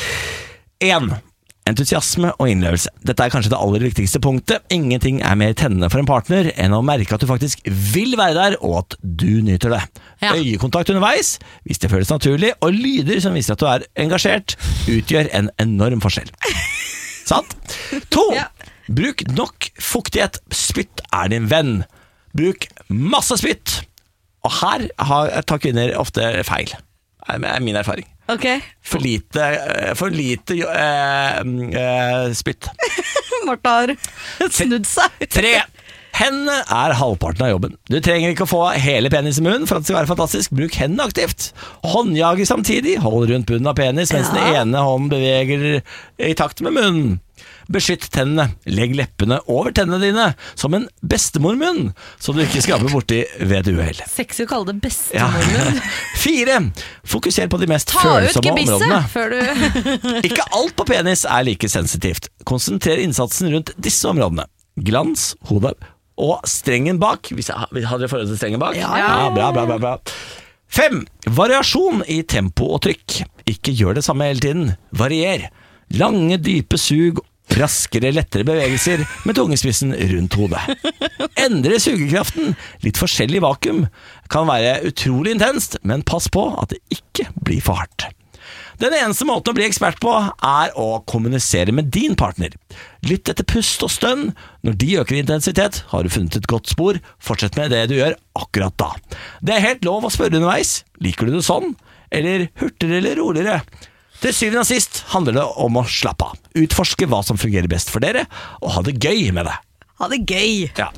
En. Entusiasme og innlevelse. Dette er kanskje det aller viktigste punktet. Ingenting er mer tennende for en partner enn å merke at du faktisk vil være der, og at du nyter det. Ja. Øyekontakt underveis, hvis det føles naturlig, og lyder som viser at du er engasjert, utgjør en enorm forskjell. Sant? To. Ja. Bruk nok fuktighet. Spytt er din venn. Bruk masse spytt. Og her har, tar kvinner ofte feil. Det er min erfaring. Ok. For lite, eh, for lite eh, eh, spytt. Martha har snudd seg. Tre. Hendene er halvparten av jobben. Du trenger ikke å få hele penis i munnen for at det skal være fantastisk. Bruk hendene aktivt. Håndjager samtidig. Hold rundt bunnen av penis mens den ene hånden beveger i takt med munnen. Beskytt tennene. Legg leppene over tennene dine som en bestemormunn, så du ikke skraper borti ved et uhell. Sexy å kalle det Ja. bestemormunn. Fire. Fokuser på de mest Ta ut følsomme gebisset områdene. før du Ikke alt på penis er like sensitivt. Konsentrer innsatsen rundt disse områdene. Glans, hodet og strengen bak. Hvis jeg, har dere forhold til strengen bak? Ja. bra, bra, bra, bra. Fem. Variasjon i tempo og trykk. Ikke gjør det samme hele tiden. Varier. Lange, dype sug, raskere, lettere bevegelser med tungespissen rundt hodet. Endre sugekraften. Litt forskjellig vakuum. Kan være utrolig intenst, men pass på at det ikke blir for hardt. Den eneste måten å bli ekspert på er å kommunisere med din partner. Lytt etter pust og stønn. Når de øker intensitet, har du funnet et godt spor. Fortsett med det du gjør akkurat da. Det er helt lov å spørre underveis. Liker du det sånn? Eller hurtigere eller roligere? Til syvende og sist handler det om å slappe av. Utforske hva som fungerer best for dere, og ha det gøy med det. Ha det gøy. Ja.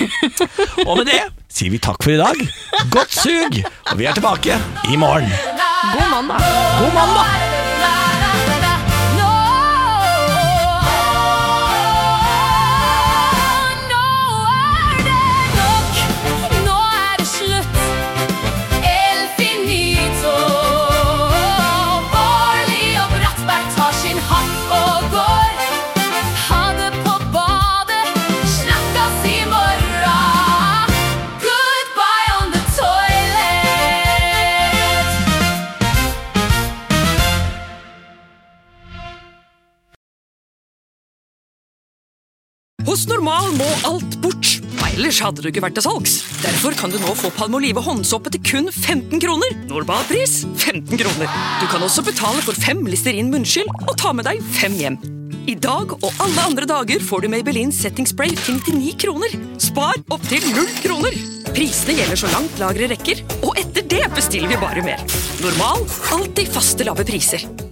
Og med det sier vi takk for i dag. Godt sug, og vi er tilbake i morgen. God mandag. God mandag! Nå er det slutt. El finito. Hos Normal må alt bort. Ellers hadde du ikke vært til salgs. Derfor kan du nå få Palmolive håndsåpe til kun femten kroner. Normalpris femten kroner. Du kan også betale for fem Listerin munnskyld og ta med deg fem hjem. I dag og alle andre dager får du Maybelline Setting Spray til nittini kroner. Spar opp til null kroner. Prisene gjelder så langt lagre rekker, og etter det bestiller vi bare mer. Normal, alltid faste lave priser.